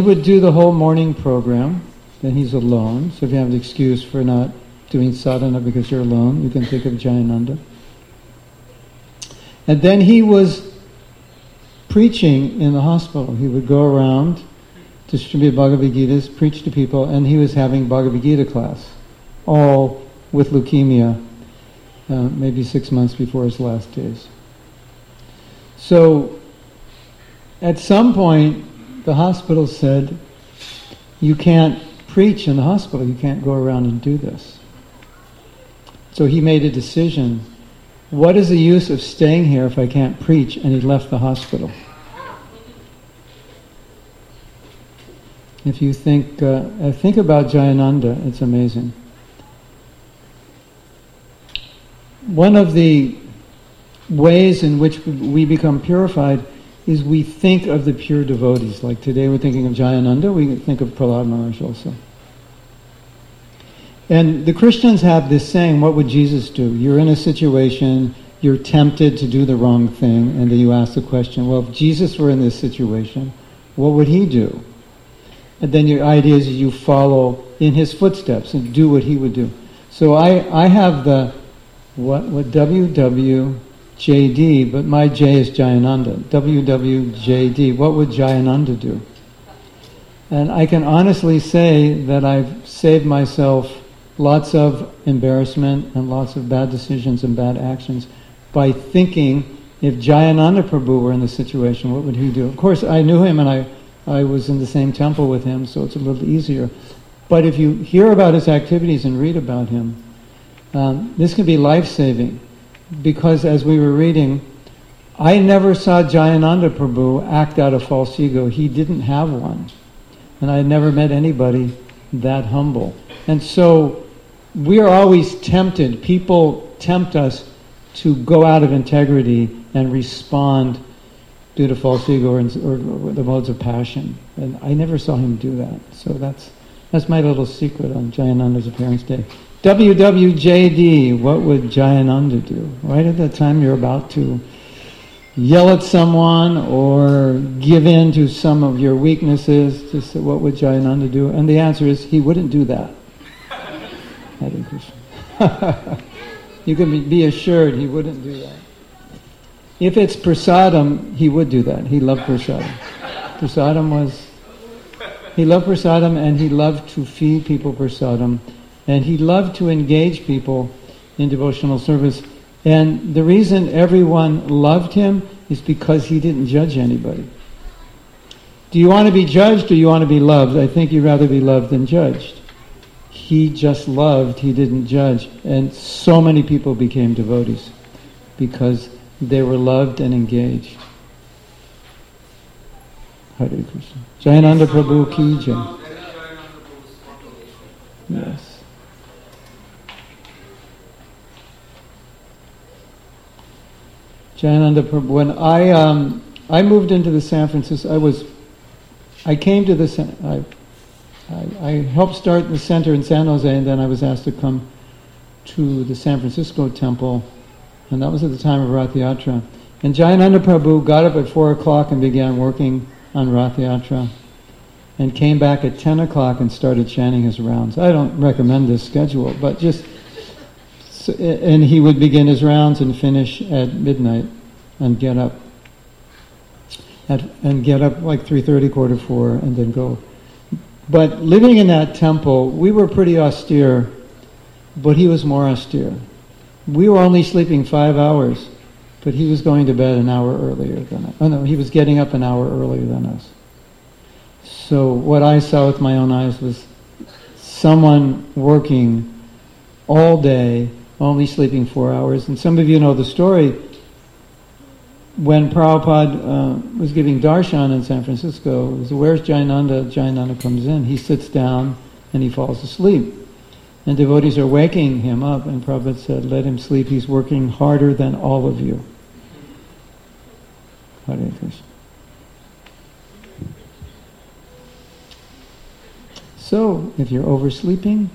would do the whole morning program. Then he's alone. So if you have an excuse for not doing sadhana because you're alone, you can think of Jayananda. And then he was preaching in the hospital. He would go around, distribute Bhagavad Gitas, preach to people, and he was having Bhagavad Gita class, all with leukemia, maybe 6 months before his last days. So, at some point, the hospital said, you can't preach in the hospital, you can't go around and do this. So he made a decision, what is the use of staying here if I can't preach? And he left the hospital. If you think about Jayananda, it's amazing. One of the ways in which we become purified is we think of the pure devotees. Like today we're thinking of Jayananda, we think of Prahlad Maharaj also. And the Christians have this saying, what would Jesus do? You're in a situation, you're tempted to do the wrong thing, and then you ask the question, well, if Jesus were in this situation, what would he do? And then your idea is you follow in his footsteps and do what he would do. So I have the what WWJD, but my J is Jayananda. WWJD, what would Jayananda do? And I can honestly say that I've saved myself lots of embarrassment and lots of bad decisions and bad actions by thinking, if Jayananda Prabhu were in the situation, what would he do? Of course, I knew him and I was in the same temple with him, so it's a little easier. But if you hear about his activities and read about him, this can be life-saving. Because as we were reading, I never saw Jayananda Prabhu act out of false ego. He didn't have one. And I had never met anybody that humble. And so we are always tempted. People tempt us to go out of integrity and respond due to false ego or the modes of passion. And I never saw him do that. So that's my little secret on Jayananda's appearance day. WWJD, what would Jayananda do? Right at the time you're about to yell at someone or give in to some of your weaknesses, just say, what would Jayananda do? And the answer is, he wouldn't do that. Hare Krishna. You can be assured he wouldn't do that. If it's prasadam, he would do that. He loved prasadam. He loved prasadam and he loved to feed people prasadam. And he loved to engage people in devotional service. And the reason everyone loved him is because he didn't judge anybody. Do you want to be judged or do you want to be loved? I think you'd rather be loved than judged. He just loved, he didn't judge. And so many people became devotees because they were loved and engaged. Hare Krishna. Jayananda Prabhu ki jai. Yes. Jayananda Prabhu. When I moved into the San Francisco, I helped start the center in San Jose, and then I was asked to come to the San Francisco temple, and that was at the time of Rath Yatra. And Jayananda Prabhu got up at 4 o'clock and began working on Rath Yatra, and came back at 10 o'clock and started chanting his rounds. I don't recommend this schedule, but and he would begin his rounds and finish at midnight and get up like 3:30, 4:45, and then go. But living in that temple, we were pretty austere, but he was more austere. We were only sleeping 5 hours, but he was going to bed an hour earlier than us. Oh no, he was getting up an hour earlier than us. So what I saw with my own eyes was someone working all day, only sleeping 4 hours. And some of you know the story. When Prabhupada was giving darshan in San Francisco, it was, where's Jayananda? Jayananda comes in. He sits down and he falls asleep. And devotees are waking him up, and Prabhupada said, let him sleep. He's working harder than all of you. Hare Krishna. So, if you're oversleeping,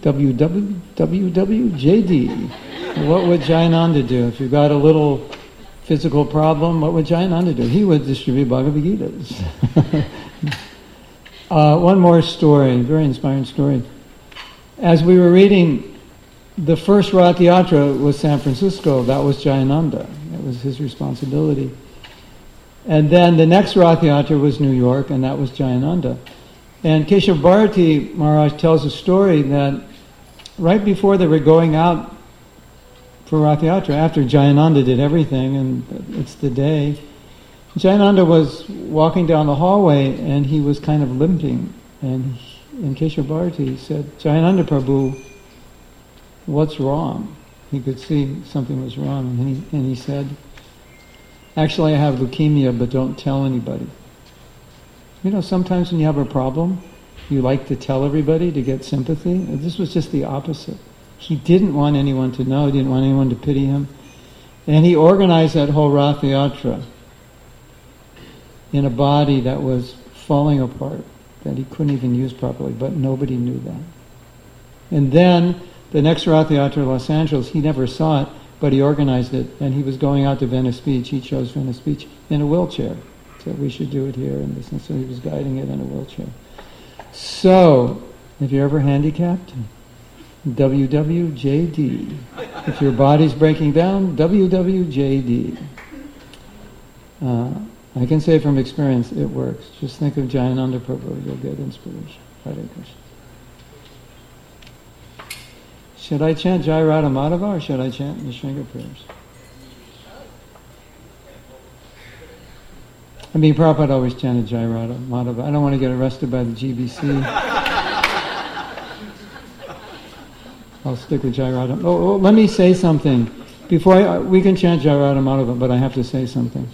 WWJD. What would Jayananda do? If you've got a little physical problem, what would Jayananda do? He would distribute Bhagavad Gitas. One more story, very inspiring story. As we were reading, the first Rath Yatra was San Francisco. That was Jayananda. That was his responsibility. And then the next Rath Yatra was New York, and that was Jayananda. And Keshav Bharati Maharaj tells a story that right before they were going out for Rath Yatra, after Jayananda did everything, and it's the day, Jayananda was walking down the hallway and he was kind of limping. And Keshav Bharati said, "Jayananda Prabhu, what's wrong?" He could see something was wrong. And he said, "Actually, I have leukemia, but don't tell anybody." You know, sometimes when you have a problem, you like to tell everybody to get sympathy. This was just the opposite. He didn't want anyone to know. He didn't want anyone to pity him. And he organized that whole Rath Yatra in a body that was falling apart, that he couldn't even use properly, but nobody knew that. And then, the next Rath Yatra, Los Angeles, he never saw it, but he organized it, and he was going out to Venice Beach. He chose Venice Beach in a wheelchair. Said, "We should do it here," and this, and so he was guiding it in a wheelchair. So, if you're ever handicapped, WWJD. If your body's breaking down, WWJD. I can say from experience, it works. Just think of Jayananda Prabhu, you'll get inspiration. Hare Krishna. Should I chant Jai Radha Madhava or should I chant Nishringa prayers? I mean, Prabhupada always chanted Jai Radha Madhava. I don't want to get arrested by the GBC. I'll stick with Jai Radha. Oh, let me say something. Before we can chant Jai Radha Madhava, but I have to say something.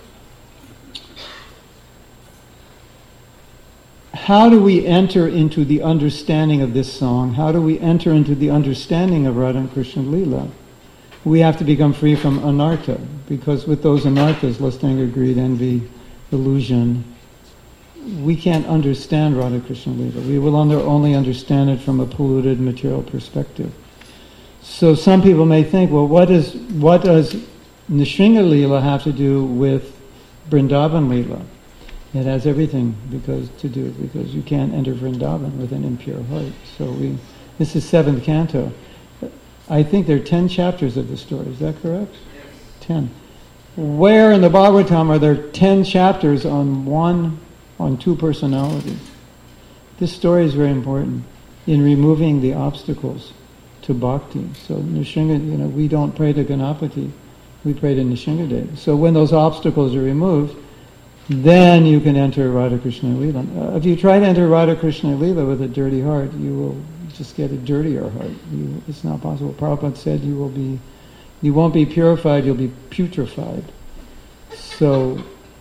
How do we enter into the understanding of this song? How do we enter into the understanding of Radha and Krishna Lila? We have to become free from anartha, because with those anarthas, lust, anger, greed, envy, illusion, we can't understand Radha Krishna Lila. We will only understand it from a polluted material perspective. So some people may think, well, what does Nishringa Lila have to do with Vrindavan Lila? It has everything because you can't enter Vrindavan with an impure heart. So this is 7th canto. I think there are 10 chapters of the story. Is that correct? Yes. 10. Where in the Bhagavatam are there 10 chapters on two personalities? This story is very important in removing the obstacles to bhakti. So Nrsimha, we don't pray to Ganapati, we pray to Nrsimhadev. So when those obstacles are removed, then you can enter Radha Krishna Lila. If you try to enter Radha Krishna Lila with a dirty heart, you will just get a dirtier heart. It's not possible. Prabhupada said you won't be purified, you'll be putrefied. So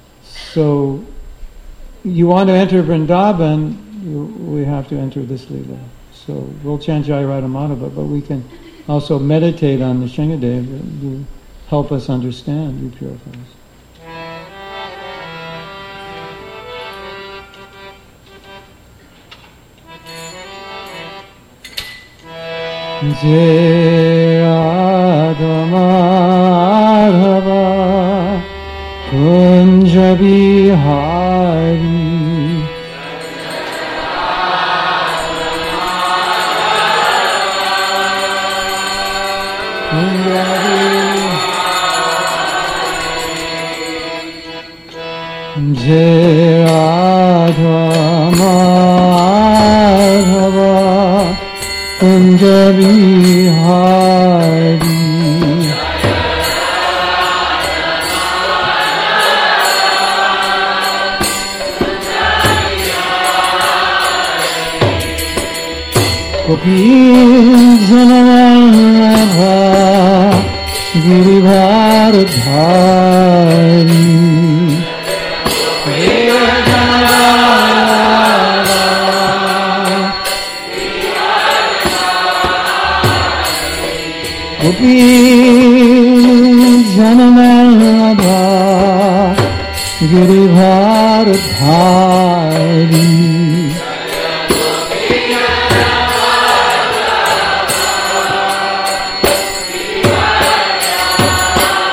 you want to enter Vrindavan, we have to enter this Lila. So we'll chant Jai Radha Madhava, but we can also meditate on the Nrsimhadev. You help us understand, you purify us. Jai Radha Madhava Kunja Bihari Jai Radha Madhava Kunja Bihari Gopinjanavallabha Girivardhari Gopinjanavallabha Girivardhari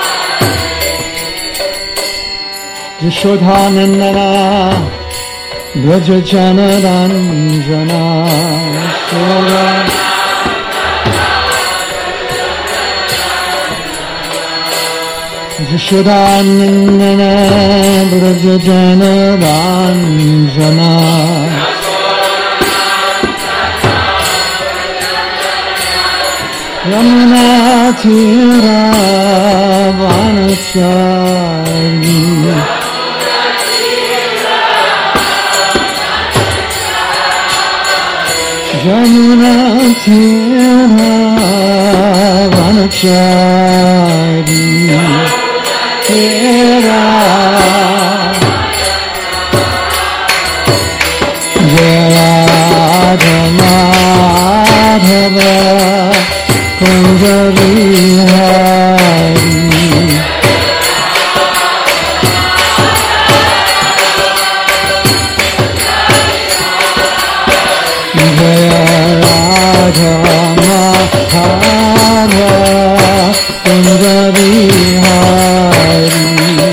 Yashodhanandana Brajachanaranjana Sura Yashodanandana Brajachanaranjana Yamuna Tira Vanachari Yamuna Tira Vanachari Tira Jayadhamadhava Kunjarihari Jaya Radha Madhava Kunjarihari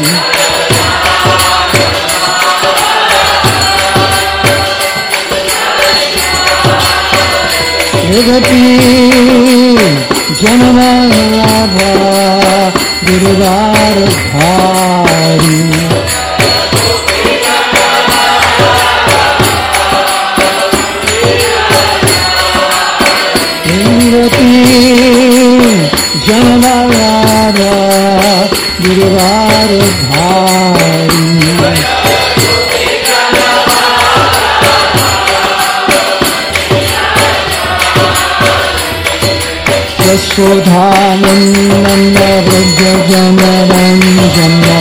Yagati Janavallabha Giridharadhari Yagati Janavallabha Giridharadhari Yashodhanandana Vrajajanaranjana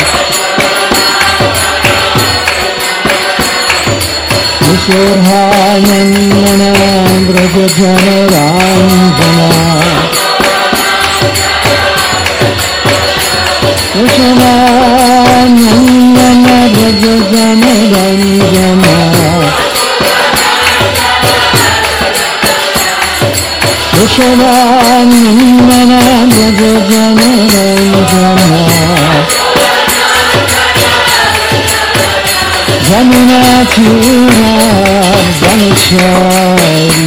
Yashodhanandana Vrajajanaranjana Yashodhanandana Vrajajanaranjana Yashodhanandana Vrajajanaranjana Yamuna Tira Vanachari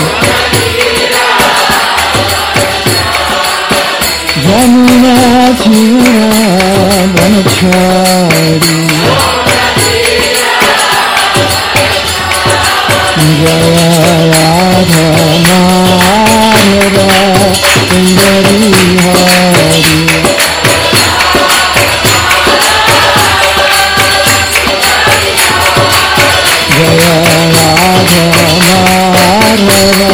Yamuna Tira Vanachari Jaya Radha Madhava Kunjarihari Jaya Radha Madhava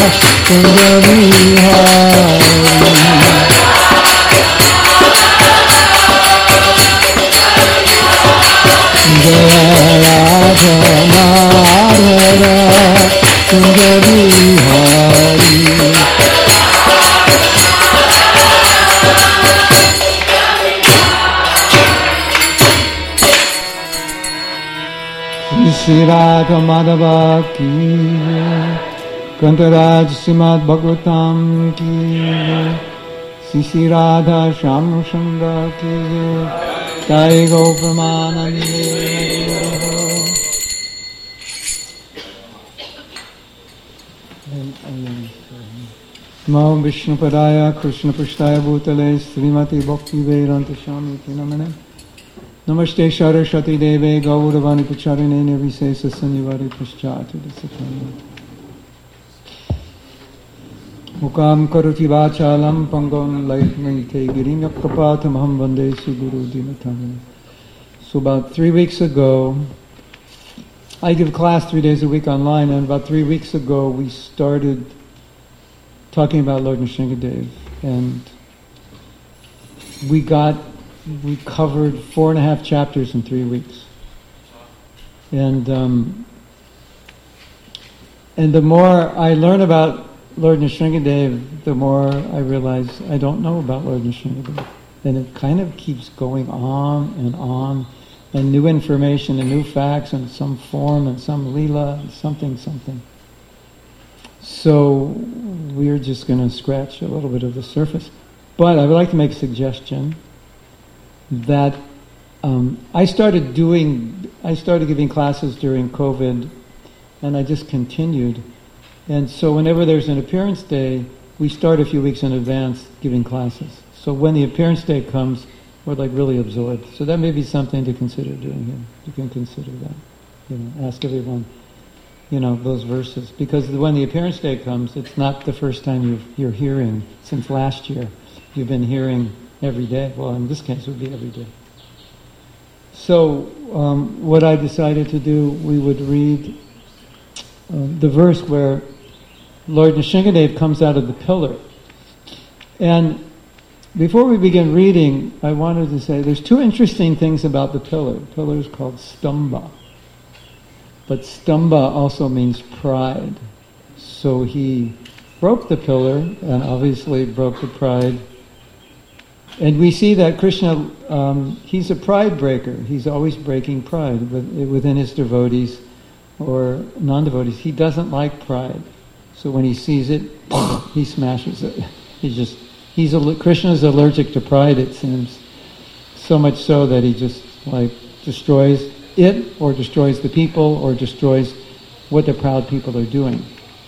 Kunjarihari Jaya Radha Madhava Kunjarihari Shri Radha Madhava ki Kantaraj Srimad Bhagavatam ki Shri Radha Shyam Sundar ki Jai Gopramanande Namo Vishnu Padaya Krishna Prishtaya Bhutale Srimati Bhakti Vedanta Swami Namane Namaste Saraswati Deve Gauravani Pacharine Nirvisesa Sanivari Paschati Dasatana Mukam Karati Vachalam Pangam Laikmite Girim Yakapatam Ham Vande Suguru Dinatamana. So about 3 weeks ago, I give class 3 days a week online, and about 3 weeks ago we started talking about Lord Nrsingadev, and we covered 4.5 chapters in 3 weeks. And the more I learn about Lord Nrsingadev, the more I realize I don't know about Lord Nrsingadev. And it kind of keeps going on, and new information and new facts and some form and some lila and something. So we're just going to scratch a little bit of the surface. But I would like to make a suggestion that I started giving classes during COVID, and I just continued. And so whenever there's an appearance day, we start a few weeks in advance giving classes. So when the appearance day comes, we're like really absorbed. So that may be something to consider doing here. You can consider that. Ask everyone, those verses. Because when the appearance day comes, it's not the first time you're hearing since last year. You've been hearing every day. Well, in this case, it would be every day. So what I decided to do, we would read the verse where Lord Nrsingadev comes out of the pillar. And before we begin reading, I wanted to say there's two interesting things about the pillar. The pillar is called stamba. But stamba also means pride. So he broke the pillar and obviously broke the pride. And we see that Krishna, he's a pride breaker. He's always breaking pride within his devotees or non-devotees. He doesn't like pride. So when he sees it, he smashes it. Krishna's allergic to pride, it seems. So much so that he just destroys it, or destroys the people, or destroys what the proud people are doing.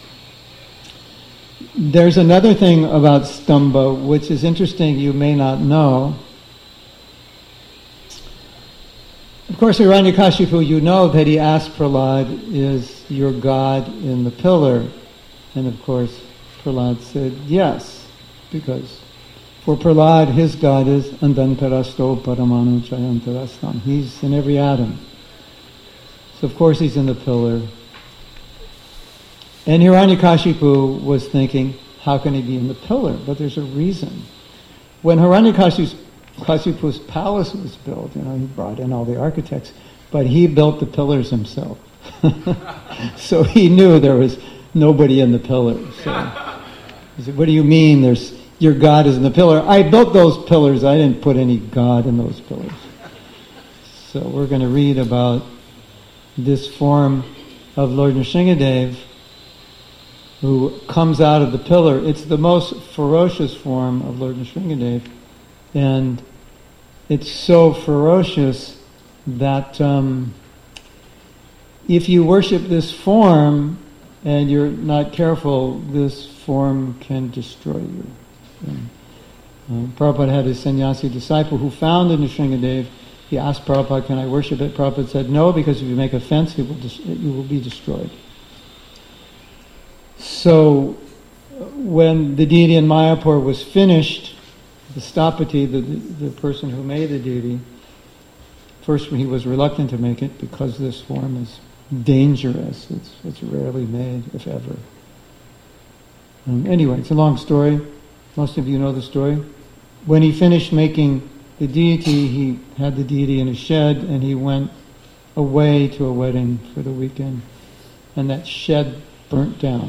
There's another thing about stamba which is interesting, you may not know. Of course, Hiranyakashipu, you know that he asked Prahlad, is your God in the pillar? And of course, Prahlad said yes, because for Prahlad, his God is Andantarasto Paramanu Chayantarastam. He's in every atom. So of course he's in the pillar. And Hiranyakashipu was thinking, how can he be in the pillar? But there's a reason. When Hiranyakashipu's palace was built, he brought in all the architects, but he built the pillars himself. So he knew there was nobody in the pillar. So he said, what do you mean your God is in the pillar? I built those pillars. I didn't put any God in those pillars. So we're going to read about this form of Lord Nrsingadev who comes out of the pillar. It's the most ferocious form of Lord Nrsingadev, and it's so ferocious that if you worship this form and you're not careful, this form can destroy you. Prabhupada had a sannyasi disciple who found in Nrsingadev. He asked Prabhupada, can I worship it? Prabhupada said, no, because if you make offense, you will be destroyed. So when the deity in Mayapur was finished, the Stapati, the person who made the deity, first he was reluctant to make it because this form is dangerous. It's rarely made, if ever. Anyway, it's a long story. Most of you know the story. When he finished making the deity, he had the deity in a shed, and he went away to a wedding for the weekend, and that shed burnt down.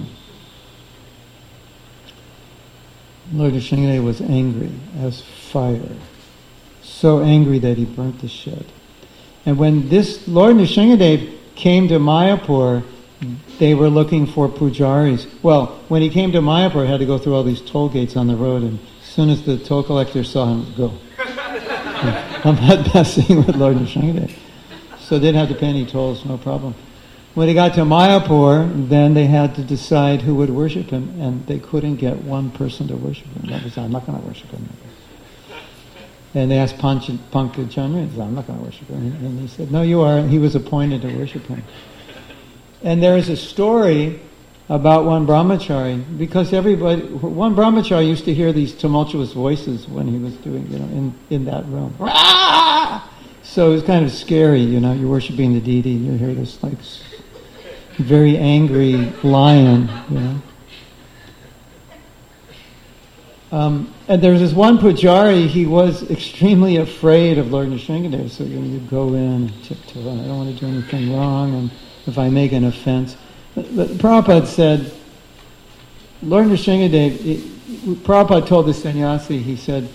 Lord Nrsingadev was angry as fire, so angry that he burnt the shed. And when this Lord Nrsingadev came to Mayapur, they were looking for pujaris. Well, when he came to Mayapur, he had to go through all these toll gates on the road, and as soon as the toll collector saw him, go. I'm not messing with Lord Nrsingadev. So they didn't have to pay any tolls, no problem. When he got to Mayapur, then they had to decide who would worship him, and they couldn't get one person to worship him. That was, I'm not going to worship him. And they asked Pankaj Chandra, he said, I'm not going to worship him. And he said, no, you are. He was appointed to worship him. And there is a story about one brahmachari, because one brahmachari used to hear these tumultuous voices when he was doing, in that room. So it was kind of scary, you're worshiping the deity and you hear this very angry lion, And there's this one pujari, he was extremely afraid of Lord Nrsingadev, so you'd go in and tiptoe, and I don't want to do anything wrong, and if I make an offense. But Prabhupada said, Lord Nrsingadev, Prabhupada told the sannyasi, he said,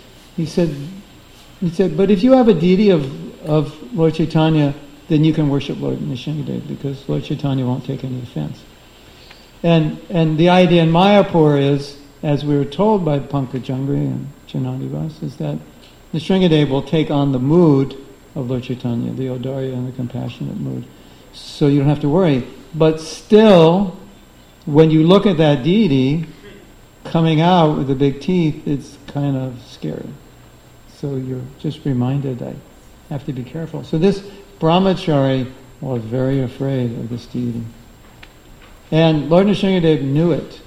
but if you have a deity of Lord Chaitanya, then you can worship Lord Nrsingadev, because Lord Chaitanya won't take any offense. And the idea in Mayapur is, as we were told by Pankaj Jangri and Janandivas, is that Nrsingadev will take on the mood of Lord Chaitanya, the Audarya and the compassionate mood. So you don't have to worry. But still, when you look at that deity coming out with the big teeth, it's kind of scary. So you're just reminded, I have to be careful. So this brahmachari was very afraid of this deity. And Lord Nrsingadev knew it.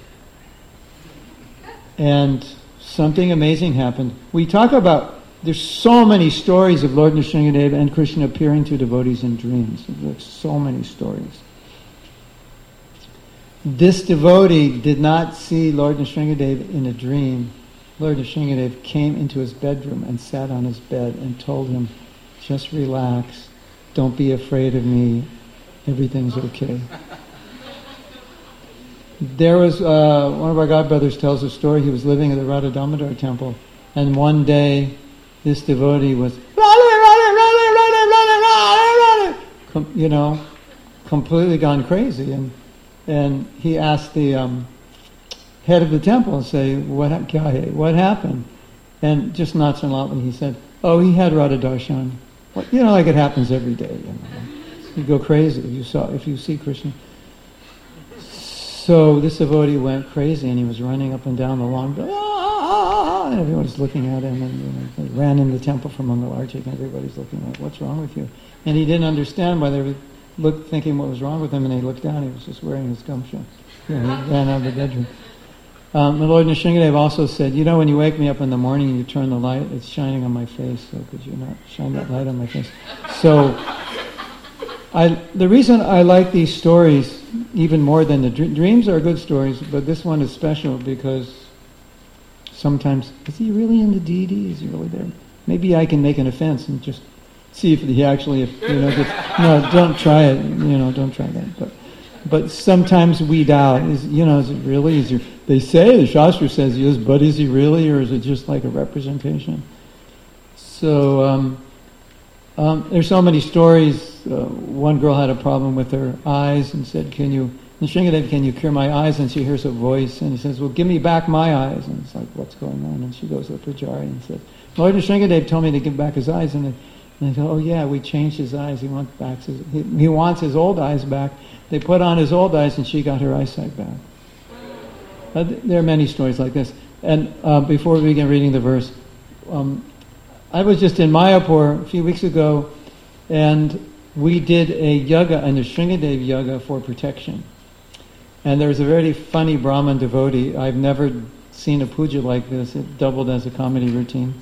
And something amazing happened. We talk about, there's so many stories of Lord Nrsingadev and Krishna appearing to devotees in dreams. There's so many stories. This devotee did not see Lord Nrsingadev in a dream. Lord Nrsingadev came into his bedroom and sat on his bed and told him, just relax, don't be afraid of me, everything's okay. There was, one of our godbrothers tells a story, he was living at the Radha Damodar temple, and one day this devotee was, completely gone crazy, and he asked the head of the temple and say, what happened? And just nonchalantly he said, oh, he had Radha Darshan. Well, like it happens every day. You go crazy if you see Krishna. So this devotee went crazy and he was running up and down the lawn, and everyone was looking at him, and he ran in the temple from Mangalarchik, and everybody's looking like, what's wrong with you? And he didn't understand why they were thinking what was wrong with him, and they looked down, he was just wearing his gumshoe. He ran out of the bedroom. My Lord Nrsingadev also said, when you wake me up in the morning and you turn the light, it's shining on my face, so could you not shine that light on my face? So, the reason I like these stories even more than the dreams are good stories, but this one is special because sometimes, is he really in the deity? Is he really there? Maybe I can make an offense and just see if he actually, no, don't try it, don't try that. But sometimes we doubt, is it really? They say, the Shastra says he is, but is he really, or is it just like a representation? So, there's so many stories. One girl had a problem with her eyes and said, Nrsingadev, can you cure my eyes? And she hears a voice and he says, well, give me back my eyes. And it's like, what's going on? And she goes to the Pujari and says, Lord Nrsingadev told me to give back his eyes. And they go, oh yeah, we changed his eyes. He wants his old eyes back. They put on his old eyes and she got her eyesight back. There are many stories like this. And before we begin reading the verse, I was just in Mayapur a few weeks ago, and we did a yaga, a Nrsingadev yaga for protection. And there was a very funny Brahmin devotee. I've never seen a puja like this. It doubled as a comedy routine.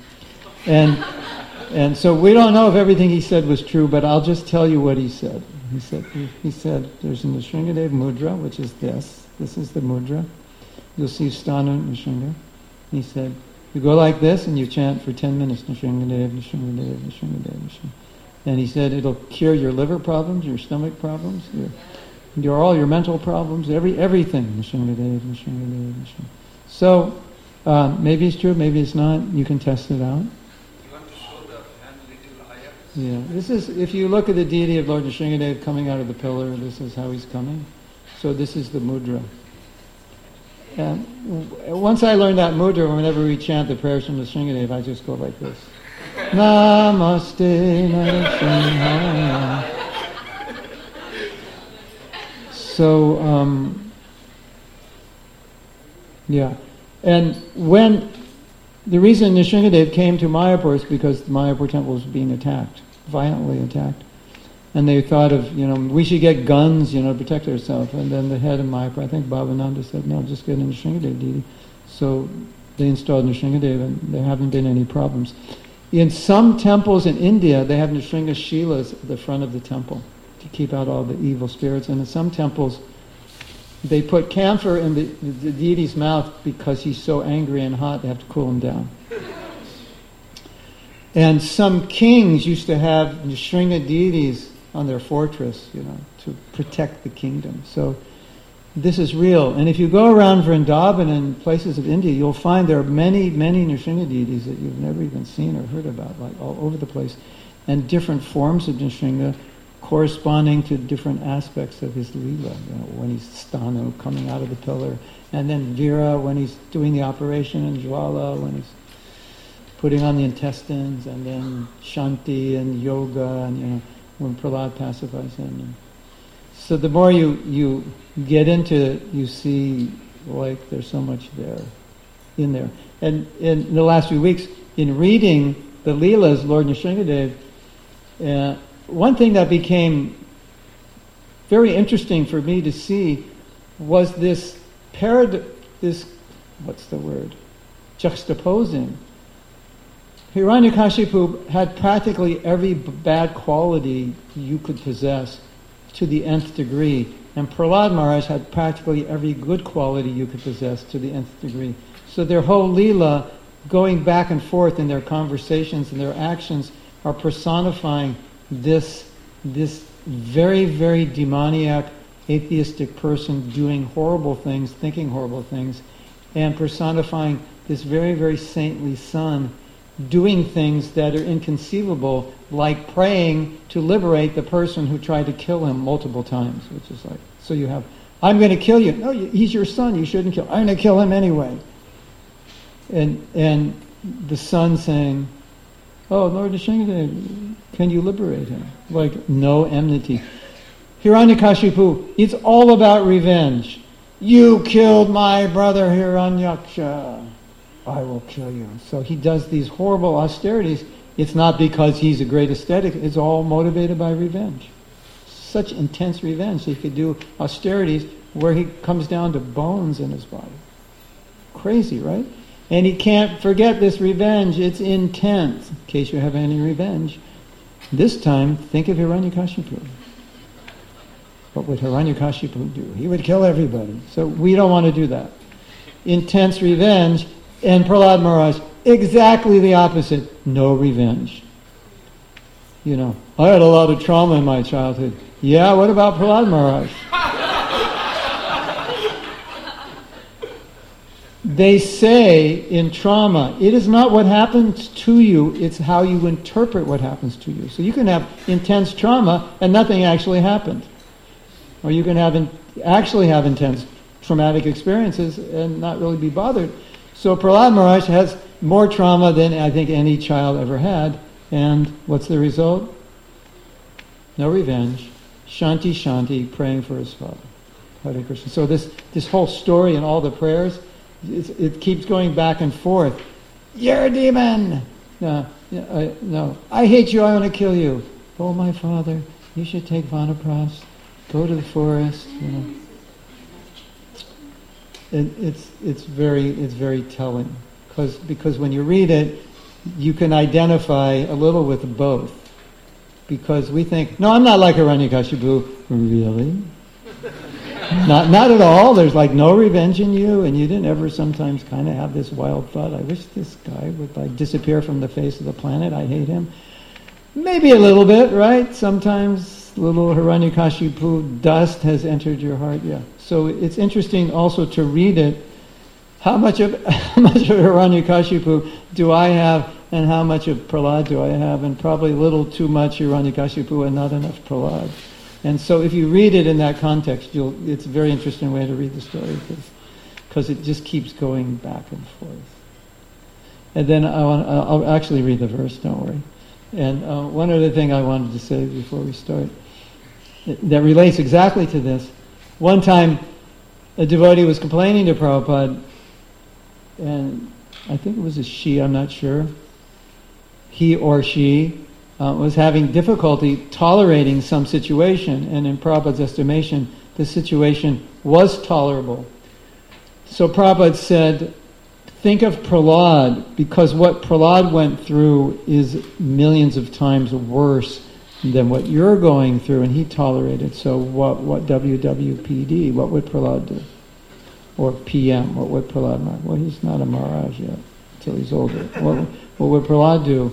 And so we don't know if everything he said was true, but I'll just tell you what he said. He said, there's a Nrsingadev mudra, which is this. This is the mudra. You'll see Sthana Nrsinga. He said, you go like this and you chant for 10 minutes, Nrsingadev, Nrsingadev, Nrsingadev, Nrsingadev. And he said it'll cure your liver problems, your stomach problems, all your mental problems, everything. Nrsingadev, Nrsingadev, Nrsingadev. So, maybe it's true, maybe it's not. You can test it out. You want to show the hand little higher? Yeah, this is, if you look at the deity of Lord Nrsingadev coming out of the pillar, this is how he's coming. So this is the mudra. And once I learned that mudra, whenever we chant the prayers from Nrsingadev, I just go like this. Namaste Narasimhaya. So, yeah. And when the reason Nrsingadev came to Mayapur is because the Mayapur temple was being attacked, violently attacked. And they thought of, we should get guns, to protect ourselves. And then the head of Mayapur, I think Bhavananda said, no, just get a Nrsingadev deity. So they installed Nrsingadev and there haven't been any problems. In some temples in India, they have Nrsinga Shilas at the front of the temple to keep out all the evil spirits. And in some temples, they put camphor in the deity's mouth because he's so angry and hot, they have to cool him down. And some kings used to have Nrsinga deities on their fortress, to protect the kingdom. So this is real. And if you go around Vrindavan and places of India, you'll find there are many, many Nrsinga deities that you've never even seen or heard about, like all over the place. And different forms of Nrsinga corresponding to different aspects of his Leela. When he's Sthanu, coming out of the pillar. And then Vira, when he's doing the operation, and Jwala, when he's putting on the intestines, and then Shanti and yoga, and when Prahlad pacifies him. So the more you get into it, you see like there's so much in there. And in the last few weeks, in reading the Leelas, Lord Nrsingadev, one thing that became very interesting for me to see was this juxtaposing. Hiranyakashipu had practically every bad quality you could possess to the nth degree, and Prahlad Maharaj had practically every good quality you could possess to the nth degree. So their whole Leela, going back and forth in their conversations and their actions, are personifying this very, very demoniac, atheistic person doing horrible things, thinking horrible things, and personifying this very, very saintly son doing things that are inconceivable, like praying to liberate the person who tried to kill him multiple times, which is like, so you have, I'm going to kill you. No, he's your son, you shouldn't kill him. I'm going to kill him anyway. And the son saying, oh, Lord Nrsingadev, can you liberate him? Like, no enmity. Hiranyakashipu, it's all about revenge. You killed my brother Hiranyaksha. I will kill you. So he does these horrible austerities. It's not because he's a great ascetic. It's all motivated by revenge. Such intense revenge. He could do austerities where he comes down to bones in his body. Crazy, right? And he can't forget this revenge. It's intense. In case you have any revenge. This time, think of Hiranyakashipu. What would Hiranyakashipu do? He would kill everybody. So we don't want to do that. Intense revenge. And Prahlad Maharaj, exactly the opposite. No revenge. I had a lot of trauma in my childhood. Yeah, what about Prahlad Maharaj? They say in trauma, it is not what happens to you, it's how you interpret what happens to you. So you can have intense trauma and nothing actually happened. Or you can actually have intense traumatic experiences and not really be bothered. So Prahlad Maharaj has more trauma than I think any child ever had. And what's the result? No revenge. Shanti, Shanti, praying for his father. Hare Krishna. So this whole story and all the prayers, it keeps going back and forth. You're a demon! No, I hate you, I want to kill you. Oh, my father, you should take Vanapras. Go to the forest, It's very telling, because when you read it, you can identify a little with both. Because we think, no, I'm not like Hiranyakashipu. Really? Not at all. There's like no revenge in you, and you didn't ever sometimes kind of have this wild thought, I wish this guy would like disappear from the face of the planet. I hate him. Maybe a little bit, right? Sometimes little Hiranyakashipu dust has entered your heart. Yeah. So it's interesting also to read it. How much of Hiranyakashipu do I have, and how much of Prahlad do I have? And probably a little too much Hiranyakashipu and not enough Prahlad. And so if you read it in that context, it's a very interesting way to read the story, because it just keeps going back and forth. And then I'll actually read the verse, don't worry. And one other thing I wanted to say before we start, that relates exactly to this. One time, a devotee was complaining to Prabhupada, and I think it was a she, I'm not sure. He or she was having difficulty tolerating some situation, and in Prabhupada's estimation, the situation was tolerable. So Prabhupada said, think of Prahlad, because what Prahlad went through is millions of times worse than what you're going through, and he tolerated. So what WWPD, what would Prahlad do? Or PM, what would Prahlad do? Well, he's not a Maharaj yet, until he's older. What would Prahlad do?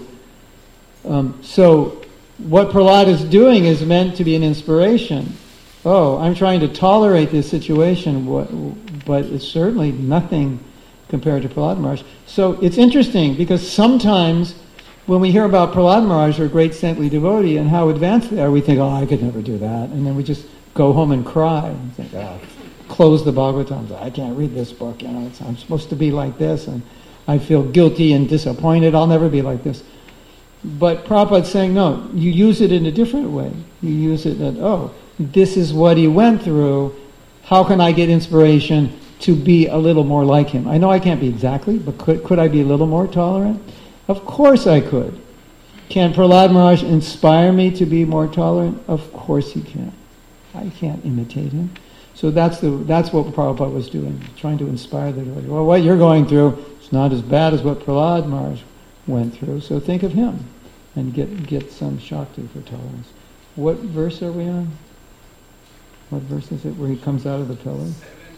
So what Prahlad is doing is meant to be an inspiration. Oh, I'm trying to tolerate this situation, but it's certainly nothing compared to Prahlad Maharaj. So it's interesting, because sometimes when we hear about Prahlad Maharaj, or a great saintly devotee, and how advanced they are, we think, oh, I could never do that. And then we just go home and cry and think, close the Bhagavatam. I can't read this book, I'm supposed to be like this. And I feel guilty and disappointed. I'll never be like this. But Prabhupada's saying, no, you use it in a different way. You use it that, oh, this is what he went through. How can I get inspiration to be a little more like him? I know I can't be exactly, but could I be a little more tolerant? Of course I could. Can Prahlad Maharaj inspire me to be more tolerant? Of course he can. I can't imitate him. So that's what Prabhupada was doing, trying to inspire the devotee. Well, what you're going through is not as bad as what Prahlad Maharaj went through, so think of him and get some Shakti for tolerance. What verse are we on? What verse is it where he comes out of the pillar?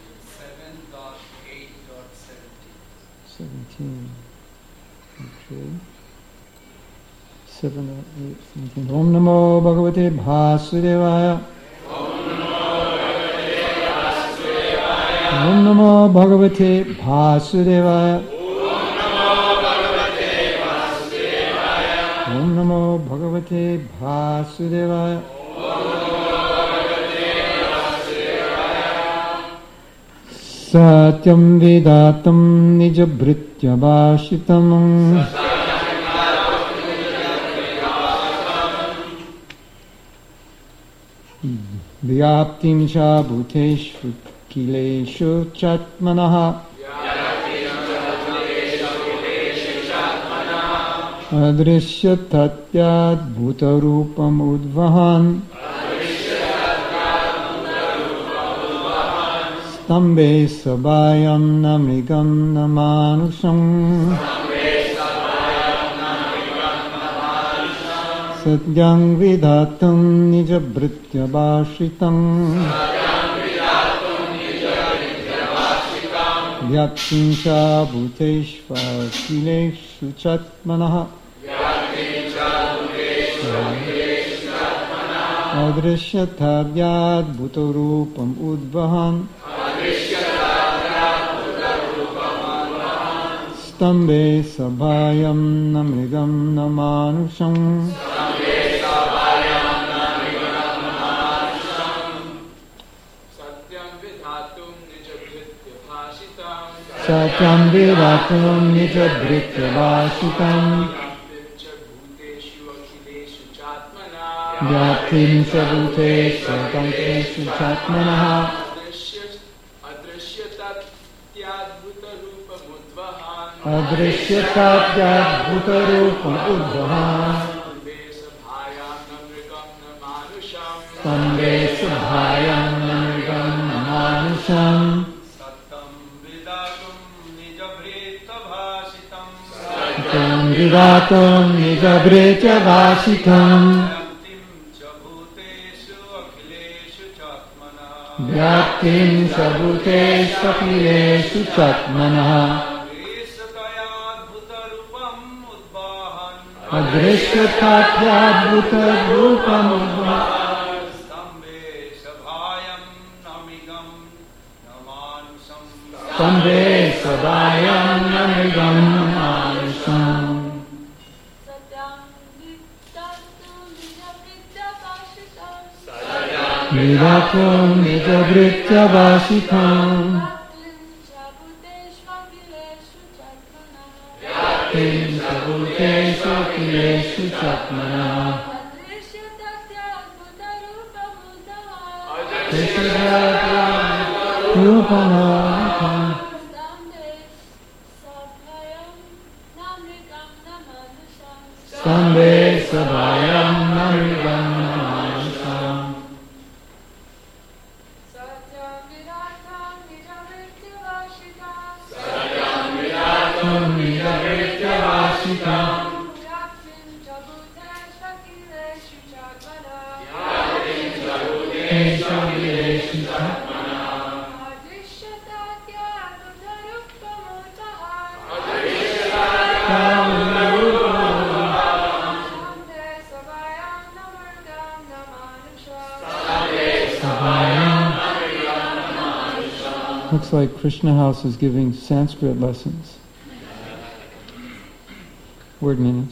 17. Okay. 7, 8, 17. Om Namo Bhagavate Vasudevaya. Om Namo Bhagavate Vasudevaya. Om Namo Bhagavate Vasudevaya. Satyam Vedatam Nijabhritya Bhashitam Vyaptim Cha Bhuteshu Kileshu Chatmanaha Adrishya Tatyad Bhutarupam Udvahan Stambe Sabhayam Namrigam Namanusham Satyang Vidatam Nijabhritya Bhashitam Vyaptim Cha Bhuteshva Kileshu Chatmanaha Adrishyathavyad Bhutarupam Udvahan Stambe Sabhayam Namrigam Namanusham Satyam Vidatum Nijabhritya Bhashitam Vyaptim Cha Bhuteshu Kileshu Chatmanaha Adrishyathavyad Bhutarupam Udvahan Stambe Sabhayam Namrigam Namanusham Satyam Vidatum Nijabhritya Bhashitam Vyaptim Cha Bhuteshu Kileshu Chatmanaha Adrishyathavyad Bhutarupam Udvahan Stambe Sabhayam Namrigam Namanusham Vidatum Nijabhritya Bhashitam Vyaptim Cha Bhuteshu Kileshu Chatmanaha Adrishyathavyad Bhutarupam Stambe Sabhayam Namrigam Namanusham Nijabhritya Bhashitam Vyaptim Kileshu Chatmanaha Looks like Krishna House is giving Sanskrit lessons. Word meanings.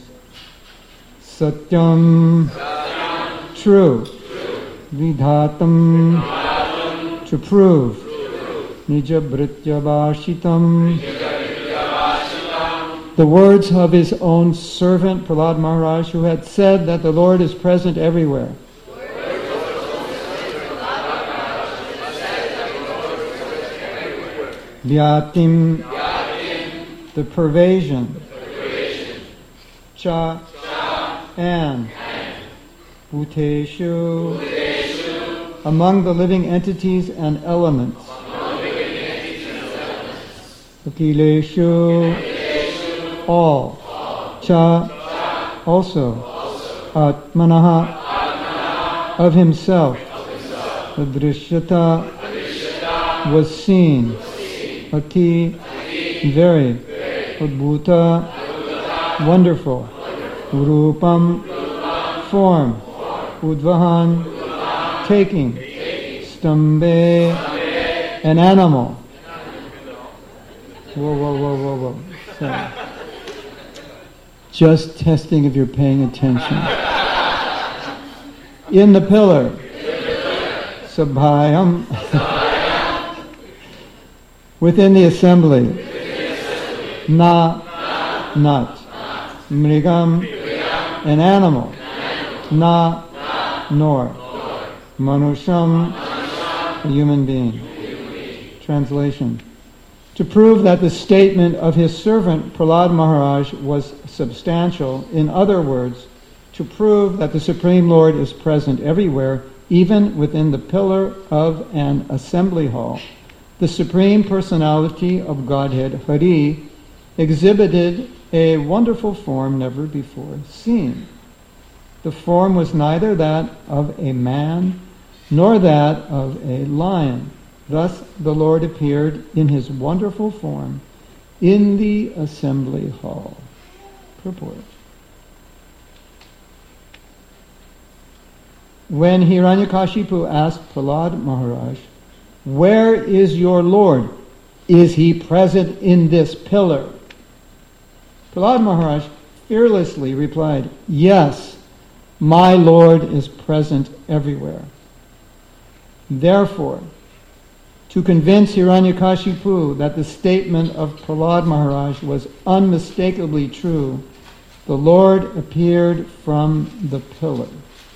Satyam, true. Vidhatam, to prove. Nijabhritya Bhashitam, the words of his own servant Prahlad Maharaj, who had said that the Lord is present everywhere. Vyatim, the pervasion. Cha, and. Bhuteshu, among the living entities and elements. Akileshu, all. Cha, also. Atmanaha, of himself. Adrishyata, was seen. Ati, very. Adbhuta, wonderful. Rupam, form. Udvahan, taking. Stambe, an animal. Whoa. Sorry. Just testing if you're paying attention. In the pillar. Sabhayam. Within the assembly. Na, not. Mrigam, an animal. Na, nor. Manusham, a human being. Translation. To prove that the statement of his servant Prahlad Maharaj was substantial, in other words, to prove that the Supreme Lord is present everywhere, even within the pillar of an assembly hall, the Supreme Personality of Godhead, Hari, exhibited a wonderful form never before seen. The form was neither that of a man nor that of a lion. Thus the Lord appeared in his wonderful form in the assembly hall. Purport. When Hiranyakashipu asked Prahlad Maharaj, "Where is your Lord? Is he present in this pillar?" Prahlad Maharaj fearlessly replied, "Yes, my Lord is present everywhere." Therefore, to convince Hiranyakashipu that the statement of Prahlad Maharaj was unmistakably true, the Lord appeared from the pillar.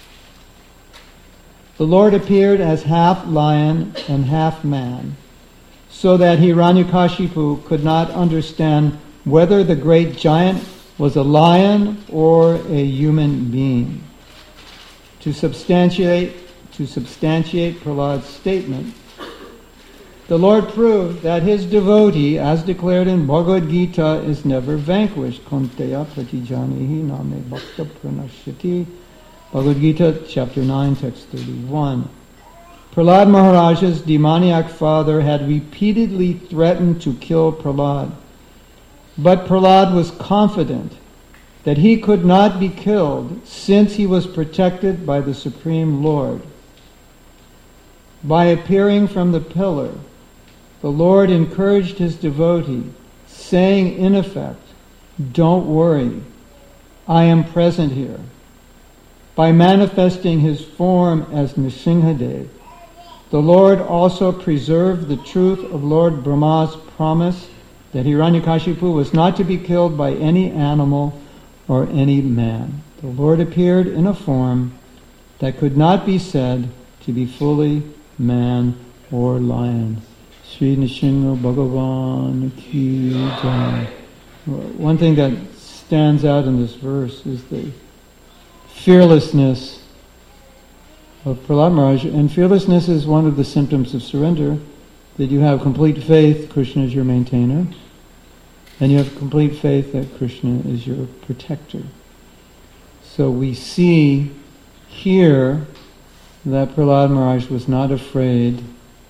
The Lord appeared as half lion and half man, so that Hiranyakashipu could not understand whether the great giant was a lion or a human being. To substantiate Prahlad's statement, the Lord proved that his devotee, as declared in Bhagavad Gita, is never vanquished. Konteya pratijanihi name bhakta pranashyati. Bhagavad Gita, chapter 9, text 31. Prahlad Maharaj's demoniac father had repeatedly threatened to kill Prahlad, but Prahlad was confident that he could not be killed since he was protected by the Supreme Lord. By appearing from the pillar, the Lord encouraged his devotee, saying in effect, "Don't worry, I am present here." By manifesting his form as Nrsimhadev, the Lord also preserved the truth of Lord Brahma's promise that Hiranyakashipu was not to be killed by any animal or any man. The Lord appeared in a form that could not be said to be fully man or lion. Sri Nrsimha Bhagavan Ki Jai. One thing that stands out in this verse is the fearlessness of Prahlad Maharaj, and fearlessness is one of the symptoms of surrender, that you have complete faith Krishna is your maintainer, and you have complete faith that Krishna is your protector. So we see here that Prahlad Maharaj was not afraid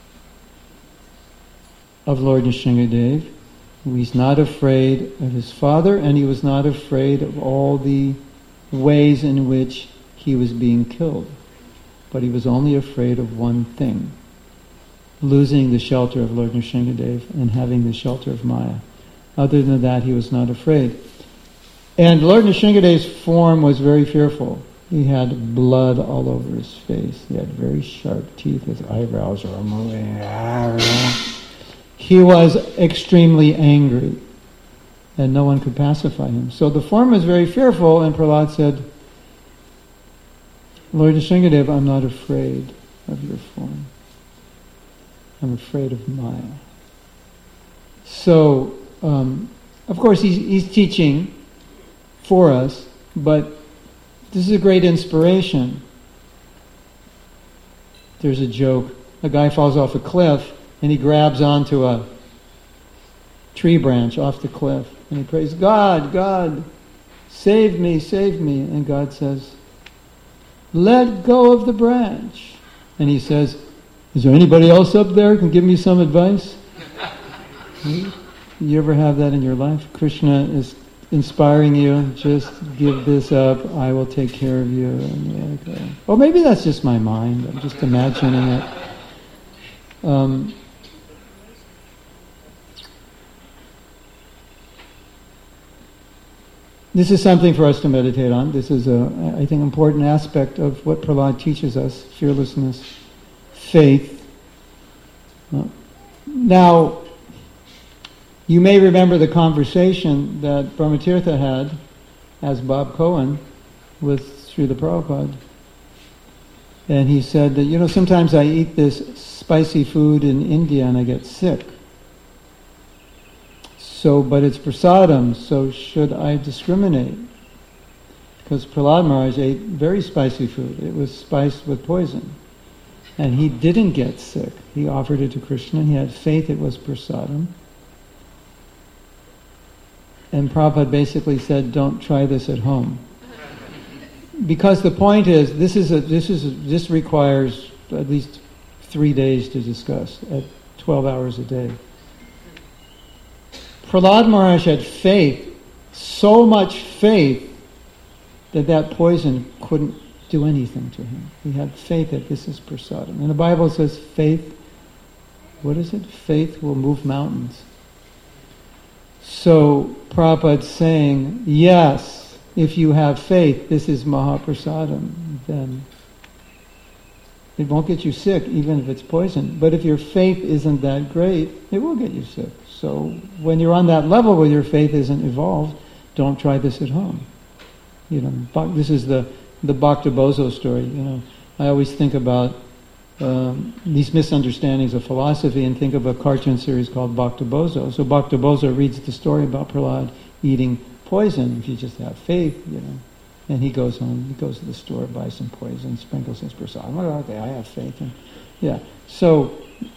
of Lord Nrsimhadev. He's not afraid of his father, and he was not afraid of all the ways in which he was being killed. But he was only afraid of one thing: losing the shelter of Lord Nrsimhadev and having the shelter of Maya. Other than that, he was not afraid. And Lord Nrsimhadev's form was very fearful. He had blood all over his face. He had very sharp teeth. His eyebrows were moving. He was extremely angry. and no one could pacify him. So the form was very fearful, and Prahlad said, Lord Nrsingadev, I'm not afraid of your form. I'm afraid of Maya. So, of course, he's teaching for us, but this is a great inspiration. There's a joke. A guy falls off a cliff, and he grabs onto a tree branch off the cliff, and he prays, God, God, save me, save me. And God says, let go of the branch. And he says, is there anybody else up there who can give me some advice? You ever have that in your life? Krishna is inspiring you, just give this up, I will take care of you. And you're like, oh, maybe that's just my mind, I'm just imagining it. This is something for us to meditate on. This is I think, important aspect of what Prahlad teaches us, fearlessness, faith. Now, you may remember the conversation that Brahmatirtha had as Bob Cohen with Srila Prabhupada. And he said that, sometimes I eat this spicy food in India and I get sick. So, but it's prasadam, so should I discriminate? Because Prahlad Maharaj ate very spicy food. It was spiced with poison. And he didn't get sick. He offered it to Krishna. He had faith it was prasadam. And Prabhupada basically said, don't try this at home. Because the point is, this requires at least 3 days to discuss at 12 hours a day. Prahlad Maharaj had faith, so much faith, that poison couldn't do anything to him. He had faith that this is prasadam. And the Bible says faith, what is it? Faith will move mountains. So Prabhupada's saying, yes, if you have faith, this is Mahaprasadam, then it won't get you sick, even if it's poison. But if your faith isn't that great, it will get you sick. So when you're on that level where your faith isn't evolved, don't try this at home. This is the Bhakta Bozo story. I always think about these misunderstandings of philosophy and think of a cartoon series called Bhakta Bozo. So Bhakta Bozo reads the story about Prahlad eating poison. If you just have faith, and he goes home, he goes to the store, buys some poison, sprinkles his prasadam. Okay, I have faith. So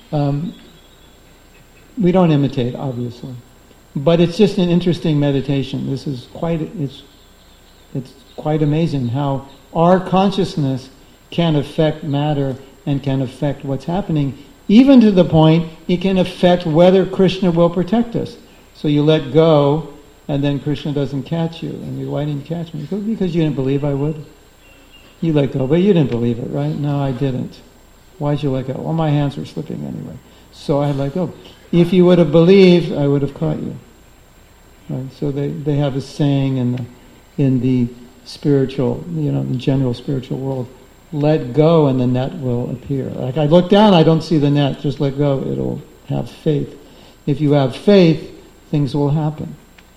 we don't imitate, obviously, but it's just an interesting meditation. This is it's quite amazing how our consciousness can affect matter and can affect what's happening, even to the point it can affect whether Krishna will protect us. So you let go, and then Krishna doesn't catch you. And why didn't you catch me? Because you didn't believe I would. You let go, but you didn't believe it, right? No, I didn't. Why'd you let go? Well, my hands were slipping anyway. So I let go. If you would have believed, I would have caught you. Right? So they have a saying in the spiritual, the general spiritual world, let go and the net will appear. Like I look down, I don't see the net, just let go, it'll have faith. If you have faith, things will happen.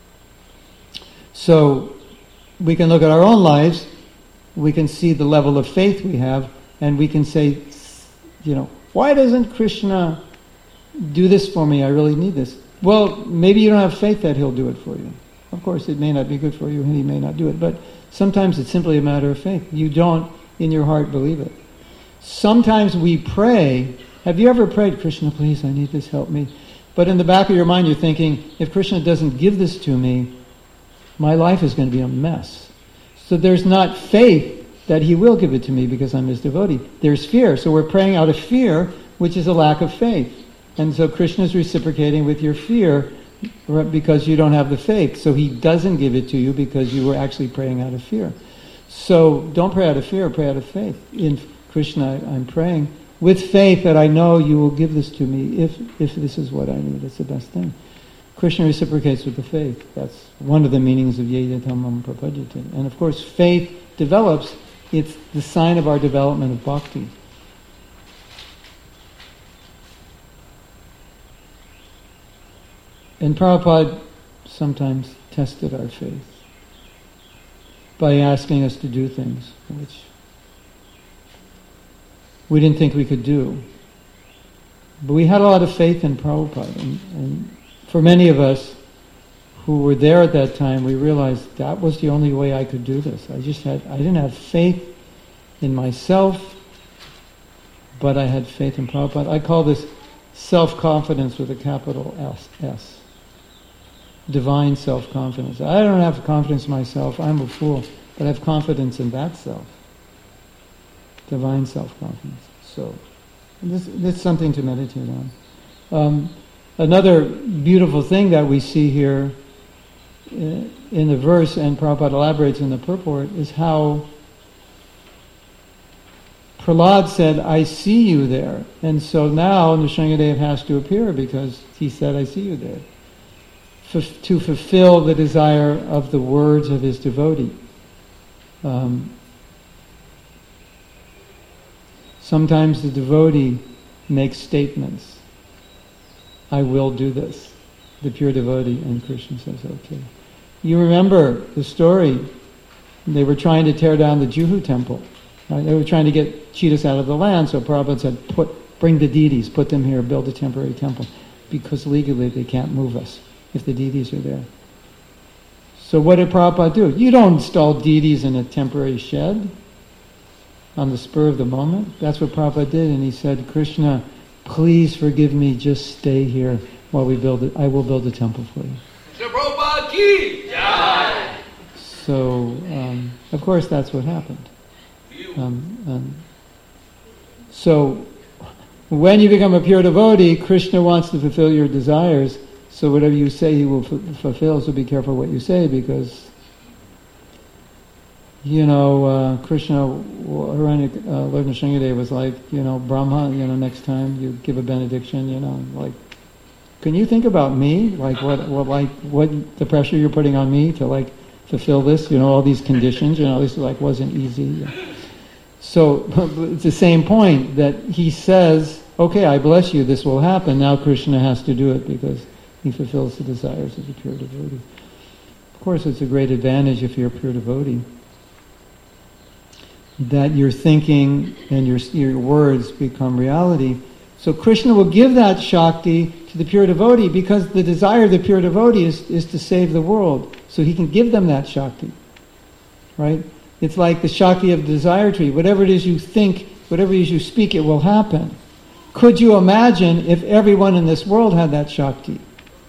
So we can look at our own lives, we can see the level of faith we have, and we can say, why doesn't Krishna do this for me? I really need this. Well, maybe you don't have faith that he'll do it for you. Of course, it may not be good for you, and he may not do it, but sometimes it's simply a matter of faith. You don't, in your heart, believe it. Sometimes we pray. Have you ever prayed, Krishna, please, I need this, help me? But in the back of your mind, you're thinking, if Krishna doesn't give this to me, my life is going to be a mess. So there's not faith that he will give it to me because I'm his devotee. There's fear. So we're praying out of fear, which is a lack of faith. And so Krishna is reciprocating with your fear because you don't have the faith. So he doesn't give it to you because you were actually praying out of fear. So don't pray out of fear, pray out of faith. In Krishna, I'm praying with faith that I know you will give this to me if this is what I need. It's the best thing. Krishna reciprocates with the faith. That's one of the meanings of Yeyatamam Prapajyate. And of course, faith develops. It's the sign of our development of bhakti. And Prabhupada sometimes tested our faith by asking us to do things which we didn't think we could do. But we had a lot of faith in Prabhupada, and for many of us who were there at that time, we realized that was the only way I could do this. I didn't have faith in myself, but I had faith in Prabhupada. I call this self-confidence with a capital S. Divine self-confidence. I don't have confidence in myself, I'm a fool, but I have confidence in that self. Divine self-confidence. So, this is something to meditate on. Another beautiful thing that we see here in the verse, and Prabhupada elaborates in the purport, is how Prahlad said, I see you there. And so now Nrsingadev has to appear because he said, I see you there. To fulfill the desire of the words of his devotee. Sometimes the devotee makes statements. I will do this. The pure devotee, and Krishna says, okay. You remember the story. They were trying to tear down the Juhu temple. Right? They were trying to cheat us out of the land, so Prabhupada said, bring the deities, put them here, build a temporary temple. Because legally they can't move us if the deities are there. So what did Prabhupada do? You don't install deities in a temporary shed on the spur of the moment. That's what Prabhupada did, and he said, Krishna, please forgive me, just stay here while we build it. I will build a temple for you. Prabhupada ki jai. So, of course, that's what happened. So, when you become a pure devotee, Krishna wants to fulfill your desires, so whatever you say he will fulfill, so be careful what you say, because, Krishna, Lord Nrsingadev was like, Brahma, next time you give a benediction, like, can you think about me? Like, what the pressure you're putting on me to, fulfill this, all these conditions, this, wasn't easy. So, it's the same point that he says, okay, I bless you, this will happen. Now Krishna has to do it because he fulfills the desires of the pure devotee. Of course, it's a great advantage if you're a pure devotee, that your thinking and your words become reality. So Krishna will give that Shakti to the pure devotee because the desire of the pure devotee is to save the world. So he can give them that Shakti. Right? It's like the Shakti of the desire tree. Whatever it is you think, whatever it is you speak, it will happen. Could you imagine if everyone in this world had that Shakti?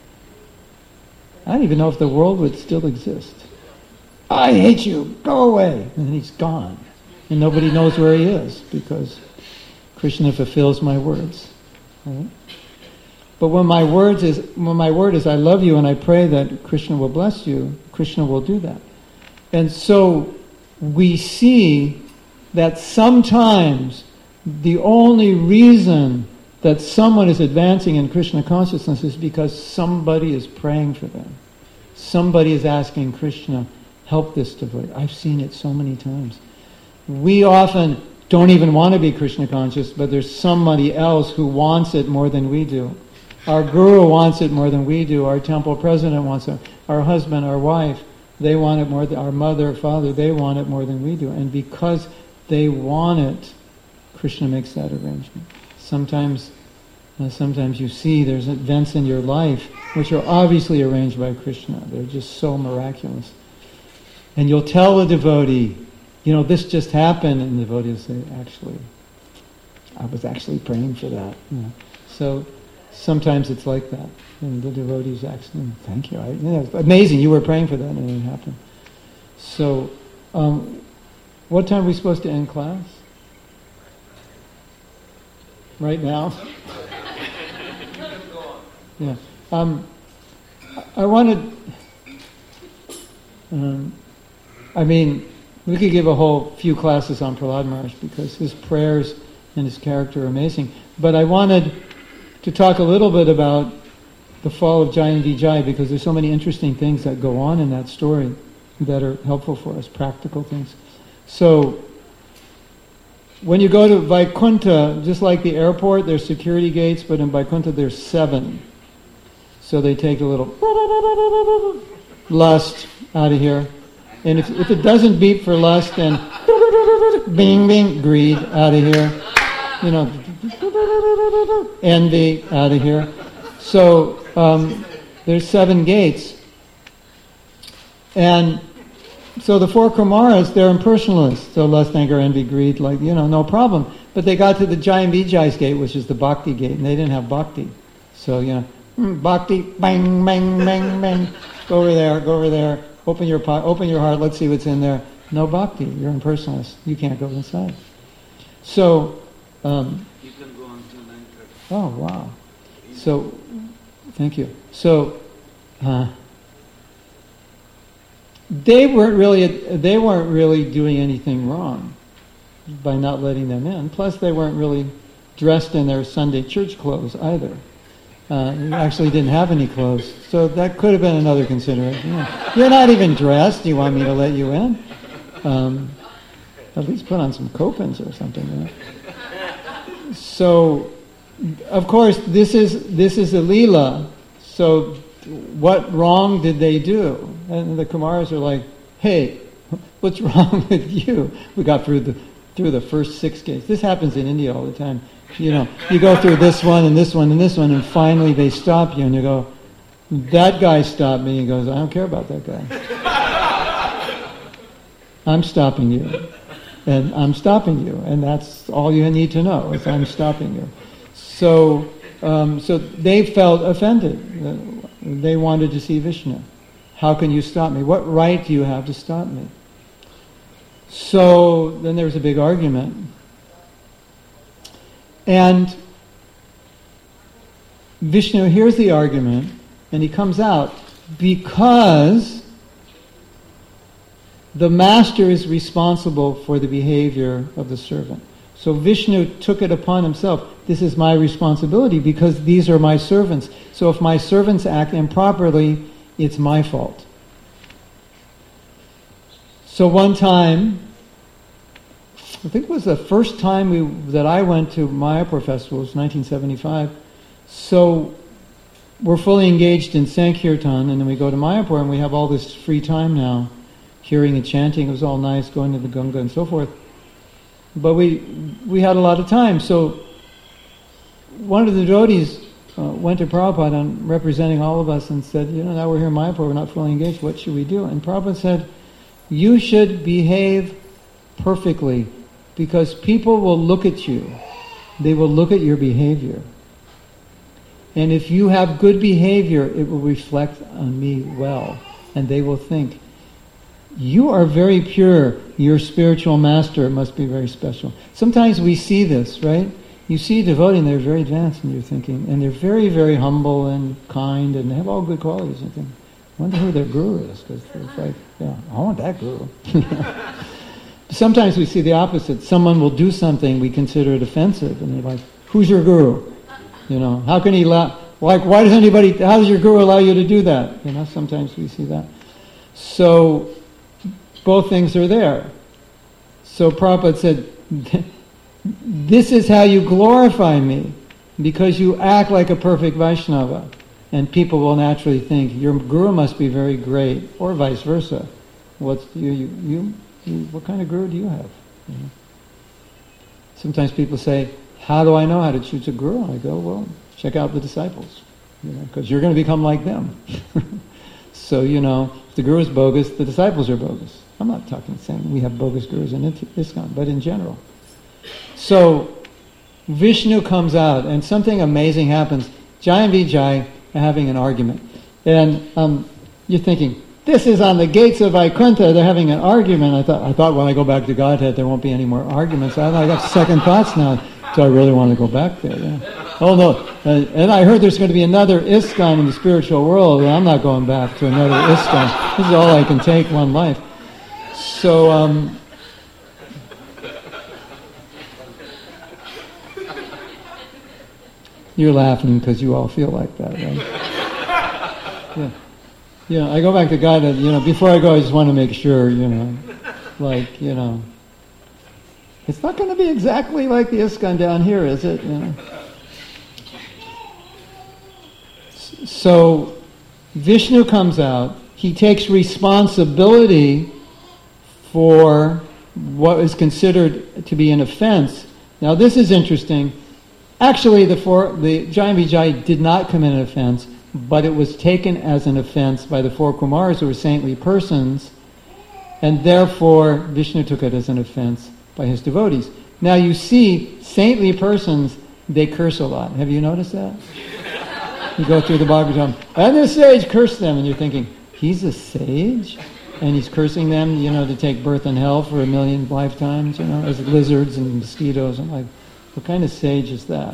I don't even know if the world would still exist. I hate you, go away. And then he's gone. And nobody knows where he is because Krishna fulfills my words. Right? But when my word is I love you and I pray that Krishna will bless you, Krishna will do that. And so we see that sometimes the only reason that someone is advancing in Krishna consciousness is because somebody is praying for them. Somebody is asking Krishna, help this devotee. I've seen it so many times. We often don't even want to be Krishna conscious, but there's somebody else who wants it more than we do. Our guru wants it more than we do. Our temple president wants it. Our husband, our wife, they want it more than our mother, father, they want it more than we do. And because they want it, Krishna makes that arrangement. Sometimes you see there's events in your life which are obviously arranged by Krishna. They're just so miraculous. And you'll tell a devotee, this just happened, and the devotee will say, actually, I was actually praying for that. So sometimes it's like that. And the devotee's actually, thank you. It's amazing, you were praying for that and it happened. So, what time are we supposed to end class? Right now? Yeah. I wanted... we could give a whole few classes on Prahlad Maharaj because his prayers and his character are amazing. But I wanted to talk a little bit about the fall of Jai and Vijay because there's so many interesting things that go on in that story that are helpful for us, practical things. So, when you go to Vaikuntha, just like the airport, there's security gates, but in Vaikuntha there's 7. So they take a little lust out of here. And if it doesn't beat for lust, then bing, bing, greed out of here. You know, envy out of here. So there's 7 gates. And so the 4 Kumaras, they're impersonalists. So lust, anger, envy, greed, like, no problem. But they got to the Jayan Vijay's gate, which is the bhakti gate, and they didn't have bhakti. So, bhakti, bang, bang, bang, bang. Go over there. Open your heart, let's see what's in there. No bhakti, you're impersonalist. You can't go inside. So, You can go until 9:30. oh, wow. So, thank you. So, they weren't really doing anything wrong by not letting them in. Plus, they weren't really dressed in their Sunday church clothes either. You actually didn't have any clothes, so that could have been another consideration. Yeah. You're not even dressed. Do you want me to let you in? At least put on some kopins or something. So, of course, this is a Leela. So, what wrong did they do? And the Kumaras are like, hey, what's wrong with you? We got through the first 6 gates. This happens in India all the time. You go through this one and this one and this one, and finally they stop you, and you go, that guy stopped me. He goes, I don't care about that guy. I'm stopping you. And I'm stopping you. And that's all you need to know, is I'm stopping you. So they felt offended. They wanted to see Vishnu. How can you stop me? What right do you have to stop me? So then there was a big argument. And Vishnu hears the argument, and he comes out because the master is responsible for the behavior of the servant. So Vishnu took it upon himself. This is my responsibility because these are my servants. So if my servants act improperly, it's my fault. So one time, I think it was the first time that I went to Mayapur Festival, it was 1975. So we're fully engaged in Sankirtan, and then we go to Mayapur, and we have all this free time now, hearing and chanting. It was all nice, going to the Ganga and so forth. But we had a lot of time. So one of the devotees went to Prabhupada, and representing all of us, and said, now we're here in Mayapur, we're not fully engaged, what should we do? And Prabhupada said, you should behave perfectly, because people will look at you. They will look at your behavior. And if you have good behavior, it will reflect on me well. And they will think, you are very pure. Your spiritual master must be very special. Sometimes we see this, right? You see a devotee and they're very advanced in your thinking. And they're very, very humble and kind and they have all good qualities. And think, I wonder who their guru is. Because it's like, I want that guru. Sometimes we see the opposite. Someone will do something, we consider it offensive, and they're like, who's your guru? How can he how does your guru allow you to do that? Sometimes we see that. So, both things are there. So Prabhupada said, this is how you glorify me, because you act like a perfect Vaishnava, and people will naturally think, your guru must be very great, or vice versa. What kind of guru do you have? Sometimes people say, how do I know how to choose a guru? I go, well, check out the disciples, because you're going to become like them. So, if the guru is bogus, the disciples are bogus. I'm not saying we have bogus gurus in ISKCON, but in general. So, Vishnu comes out, and something amazing happens. Jayan Vijay are having an argument. And you're thinking, this is on the gates of Vaikuntha, they're having an argument. I thought when I go back to Godhead there won't be any more arguments. I got second thoughts now, so I really want to go back there. Yeah. Oh no, and I heard there's going to be another ISKCON in the spiritual world, and I'm not going back to another ISKCON. This is all I can take, one life. So, you're laughing because you all feel like that, right? Yeah. I go back to God, before I go, I just want to make sure, it's not going to be exactly like the ISKCON down here, is it? So Vishnu comes out, he takes responsibility for what is considered to be an offense. Now this is interesting. Actually, the Jai and Vijay did not commit an offense, but it was taken as an offense by the four Kumars, who were saintly persons, and therefore Vishnu took it as an offense by his devotees. Now you see, saintly persons, they curse a lot. Have you noticed that? You go through the Bhagavatam, and the sage cursed them, and you're thinking, he's a sage? And he's cursing them, to take birth in hell for 1,000,000 lifetimes, as lizards and mosquitoes. I'm like, what kind of sage is that?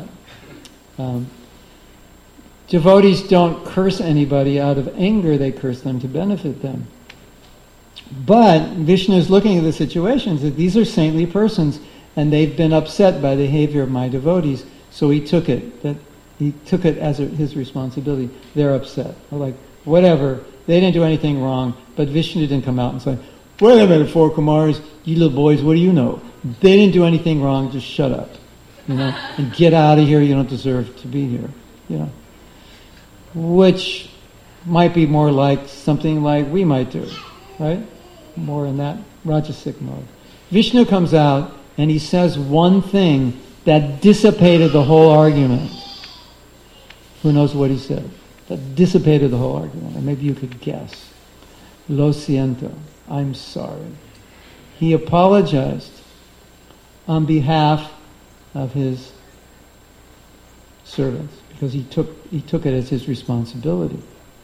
Devotees don't curse anybody out of anger, they curse them to benefit them. But Vishnu is looking at the situations that these are saintly persons, and they've been upset by the behavior of my devotees, so he took it as his responsibility. They're upset. They're like, whatever, they didn't do anything wrong, but Vishnu didn't come out and say, wait a minute, four Kumars, you little boys, what do you know? They didn't do anything wrong, just shut up, and get out of here, you don't deserve to be here, Which might be more like something like we might do, right? More in that Rajasic mode. Vishnu comes out and he says one thing that dissipated the whole argument. Who knows what he said? That dissipated the whole argument. Or maybe you could guess. Lo siento. I'm sorry. He apologized on behalf of his servants because he took it as his responsibility.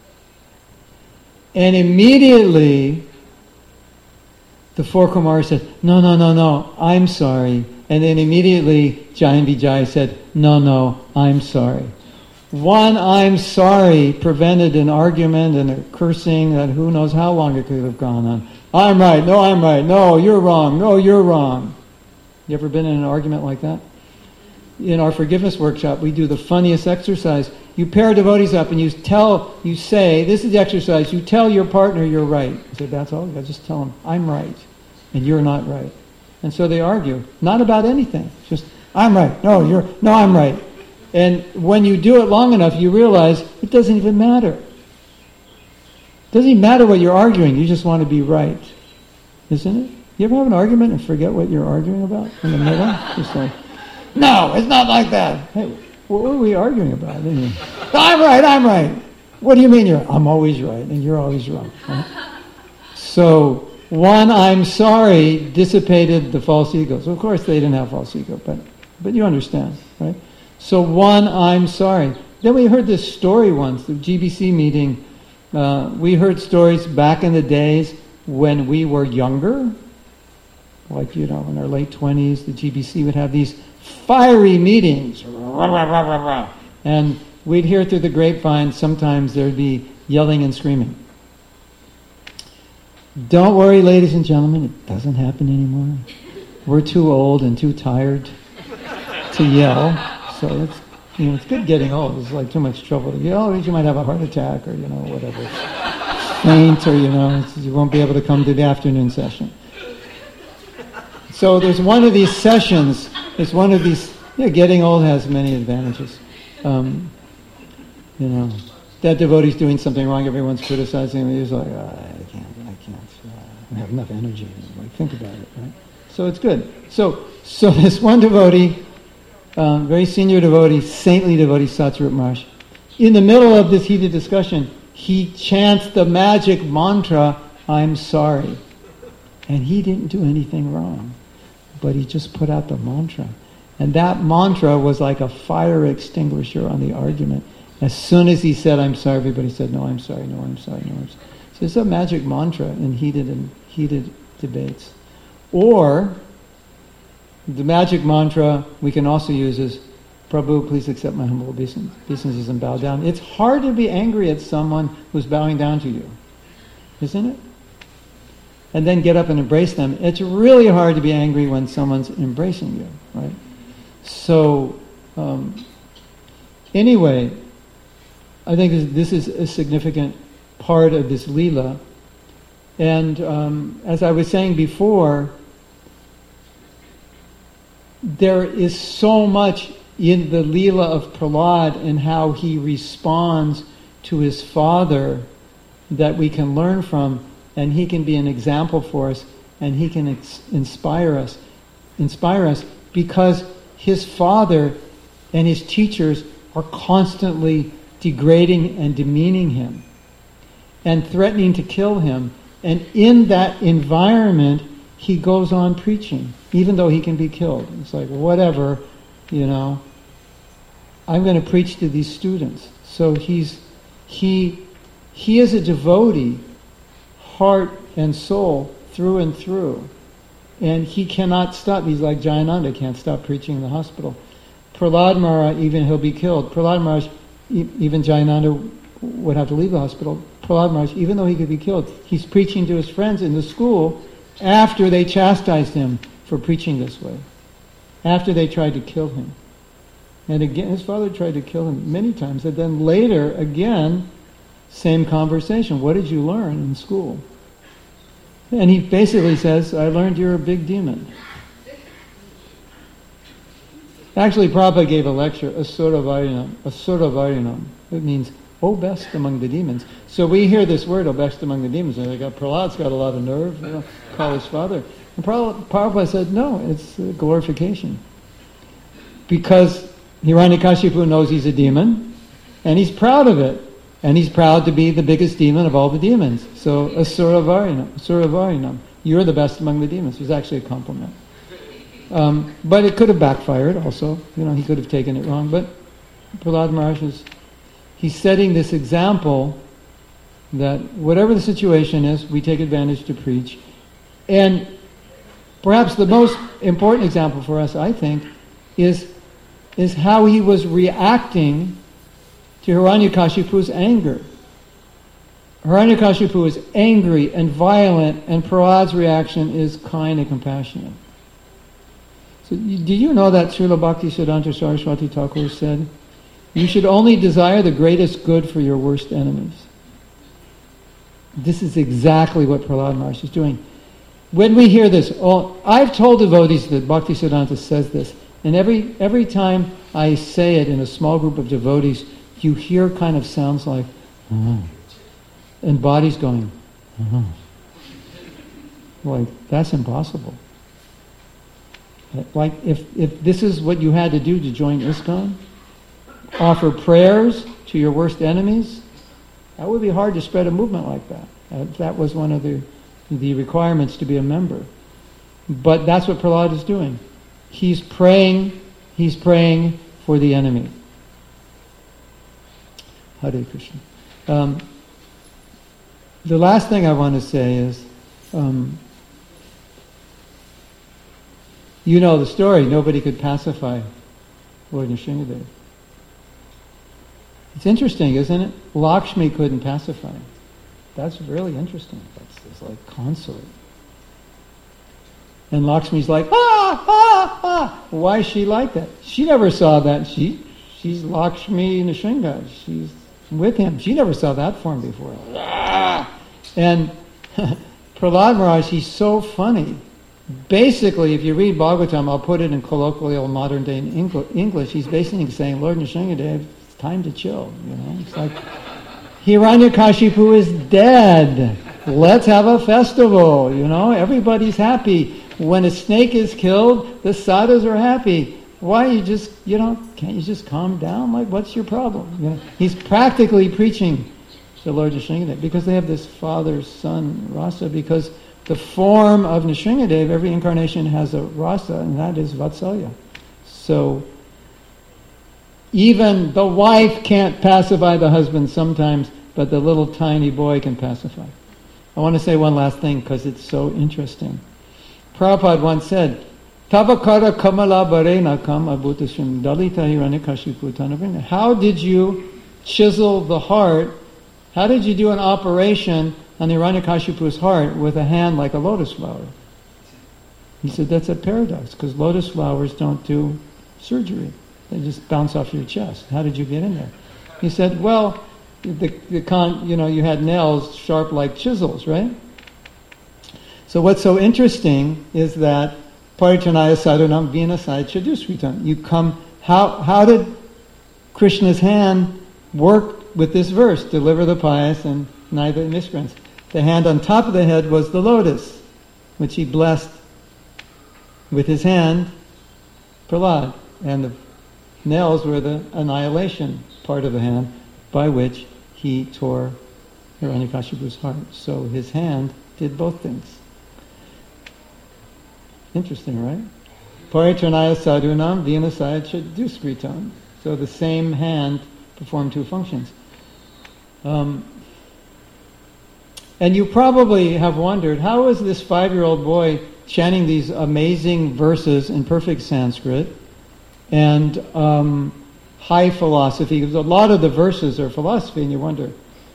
And immediately the four Kumars said, no, I'm sorry. And then immediately Jai and Vijay said, no, I'm sorry. One I'm sorry prevented an argument and a cursing that who knows how long it could have gone on. I'm right, no, you're wrong, no, you're wrong. You ever been in an argument like that? In our forgiveness workshop, we do the funniest exercise. You pair devotees up and you say, this is the exercise, you tell your partner you're right. I say, that's all, you just tell them, I'm right, and you're not right. And so they argue, not about anything, just, I'm right, no, I'm right. And when you do it long enough, you realize it doesn't even matter. It doesn't even matter what you're arguing, you just want to be right. Isn't it? You ever have an argument and forget what you're arguing about in the middle? Just like, no, it's not like that. Hey, what were we arguing about? I'm right. What do you mean I'm always right and you're always wrong? Right? So, one I'm sorry dissipated the false ego. So of course they didn't have false ego, but you understand, right? So one I'm sorry. Then we heard this story once, the GBC meeting. We heard stories back in the days when we were younger, like, in our late 20s, the GBC would have these fiery meetings. And we'd hear through the grapevine, sometimes there'd be yelling and screaming. Don't worry, ladies and gentlemen, it doesn't happen anymore. We're too old and too tired to yell. So it's good getting old. It's like too much trouble to yell. You might have a heart attack or, whatever. Faint or, you won't be able to come to the afternoon session. So there's one of these sessions, there's one of these, getting old has many advantages. That devotee's doing something wrong, everyone's criticizing him, he's like, I can't, I have enough energy. Like, think about it, right? So it's good. So this one devotee, very senior devotee, saintly devotee, Satsvarup Maharaj, in the middle of this heated discussion, he chants the magic mantra, I'm sorry. And he didn't do anything wrong, but he just put out the mantra. And that mantra was like a fire extinguisher on the argument. As soon as he said, I'm sorry, everybody said, no, I'm sorry, no, I'm sorry, no, I'm sorry. So it's a magic mantra in heated debates. Or, the magic mantra we can also use is, Prabhu, please accept my humble obeisances and bow down. It's hard to be angry at someone who's bowing down to you, isn't it? And then get up and embrace them. It's really hard to be angry when someone's embracing you, right? So, anyway, I think this is a significant part of this Leela. And as I was saying before, there is so much in the Leela of Prahlad and how he responds to his father that we can learn from, and he can be an example for us, and he can inspire us because his father and his teachers are constantly degrading and demeaning him and threatening to kill him. And in that environment, he goes on preaching, even though he can be killed. It's like, whatever, I'm going to preach to these students. So he is a devotee, heart and soul, through and through. And he cannot stop. He's like Jayananda, can't stop preaching in the hospital. Prahlad Maharaj, even he'll be killed. Prahlad Maharaj, even Jayananda would have to leave the hospital. Prahlad Maharaj, even though he could be killed, he's preaching to his friends in the school after they chastised him for preaching this way. After they tried to kill him. And again, his father tried to kill him many times. And then later, again, same conversation. What did you learn in school? And he basically says, I learned you're a big demon. Actually, Prabhupada gave a lecture, Asura Varinam. It means, oh, best among the demons. So we hear this word, oh, best among the demons, and Prahlad's got a lot of nerve, call his father. And Prabhupada said, no, it's glorification. Because Hiranyakashipu knows he's a demon, and he's proud of it. And he's proud to be the biggest demon of all the demons. So, Asura Varinam. You're the best among the demons. It was actually a compliment. But it could have backfired also. He could have taken it wrong. But Prahlad Maharaj he's setting this example that whatever the situation is, we take advantage to preach. And perhaps the most important example for us, I think, is how he was reacting to Hiranyakashipu's anger. Hiranyakashipu is angry and violent, and Prahlad's reaction is kind and compassionate. So, do you know that Srila Bhaktisiddhanta Saraswati Thakur said, you should only desire the greatest good for your worst enemies. This is exactly what Prahlad Maharaj is doing. When we hear this, I've told devotees that Bhaktisiddhanta says this, and every time I say it in a small group of devotees, you hear kind of sounds like, and bodies going, like, that's impossible. Like, if this is what you had to do to join ISKCON, offer prayers to your worst enemies, that would be hard to spread a movement like that. That was one of the requirements to be a member. But that's what Prahlad is doing. He's praying for the enemy. Hare Krishna. The last thing I want to say is, you know the story, nobody could pacify Lord Nrsingadev. It's interesting, isn't it? Lakshmi couldn't pacify him. That's really interesting. It's like consort. And Lakshmi's like, Why is she like that? She never saw that. She's Lakshmi Nrsinga. She's with him. She never saw that form before. And Prahlad Maharaj, he's so funny. Basically, if you read Bhagavatam, I'll put it in colloquial modern day English, he's basically saying, Lord Nrsingadev, it's time to chill. It's like, Hiranyakashipu is dead. Let's have a festival. Everybody's happy. When a snake is killed, the sadhus are happy. Why can't you just calm down? Like, what's your problem? He's practically preaching to Lord Nrsingadev because they have this father-son rasa, because the form of Nrsingadev, every incarnation has a rasa, and that is Vatsalya. So, even the wife can't pacify the husband sometimes, but the little tiny boy can pacify. I want to say one last thing because it's so interesting. Prabhupada once said, Tavakara kamala barena kam abhutashim dalita hiranyakashipu tanavina. How did you chisel the heart? How did you do an operation on Hiranyakashipu's heart with a hand like a lotus flower? He said, that's a paradox, because lotus flowers don't do surgery. They just bounce off your chest. How did you get in there? He said, well, you had nails sharp like chisels, right? So what's so interesting is that Paritranaya sadhanam vinasaya chadusritam. You come, how did Krishna's hand work with this verse, deliver the pious and neither miscreants. The hand on top of the head was the lotus, which he blessed with his hand, Prahlad, and the nails were the annihilation part of the hand by which he tore Hiranyakashipu's heart. So his hand did both things. Interesting, right? Paritranaya sadhunam vinasaya chaduskritam. So the same hand performed two functions. And you probably have wondered, how is this 5-year-old boy chanting these amazing verses in perfect Sanskrit and high philosophy? Because a lot of the verses are philosophy, and you wonder,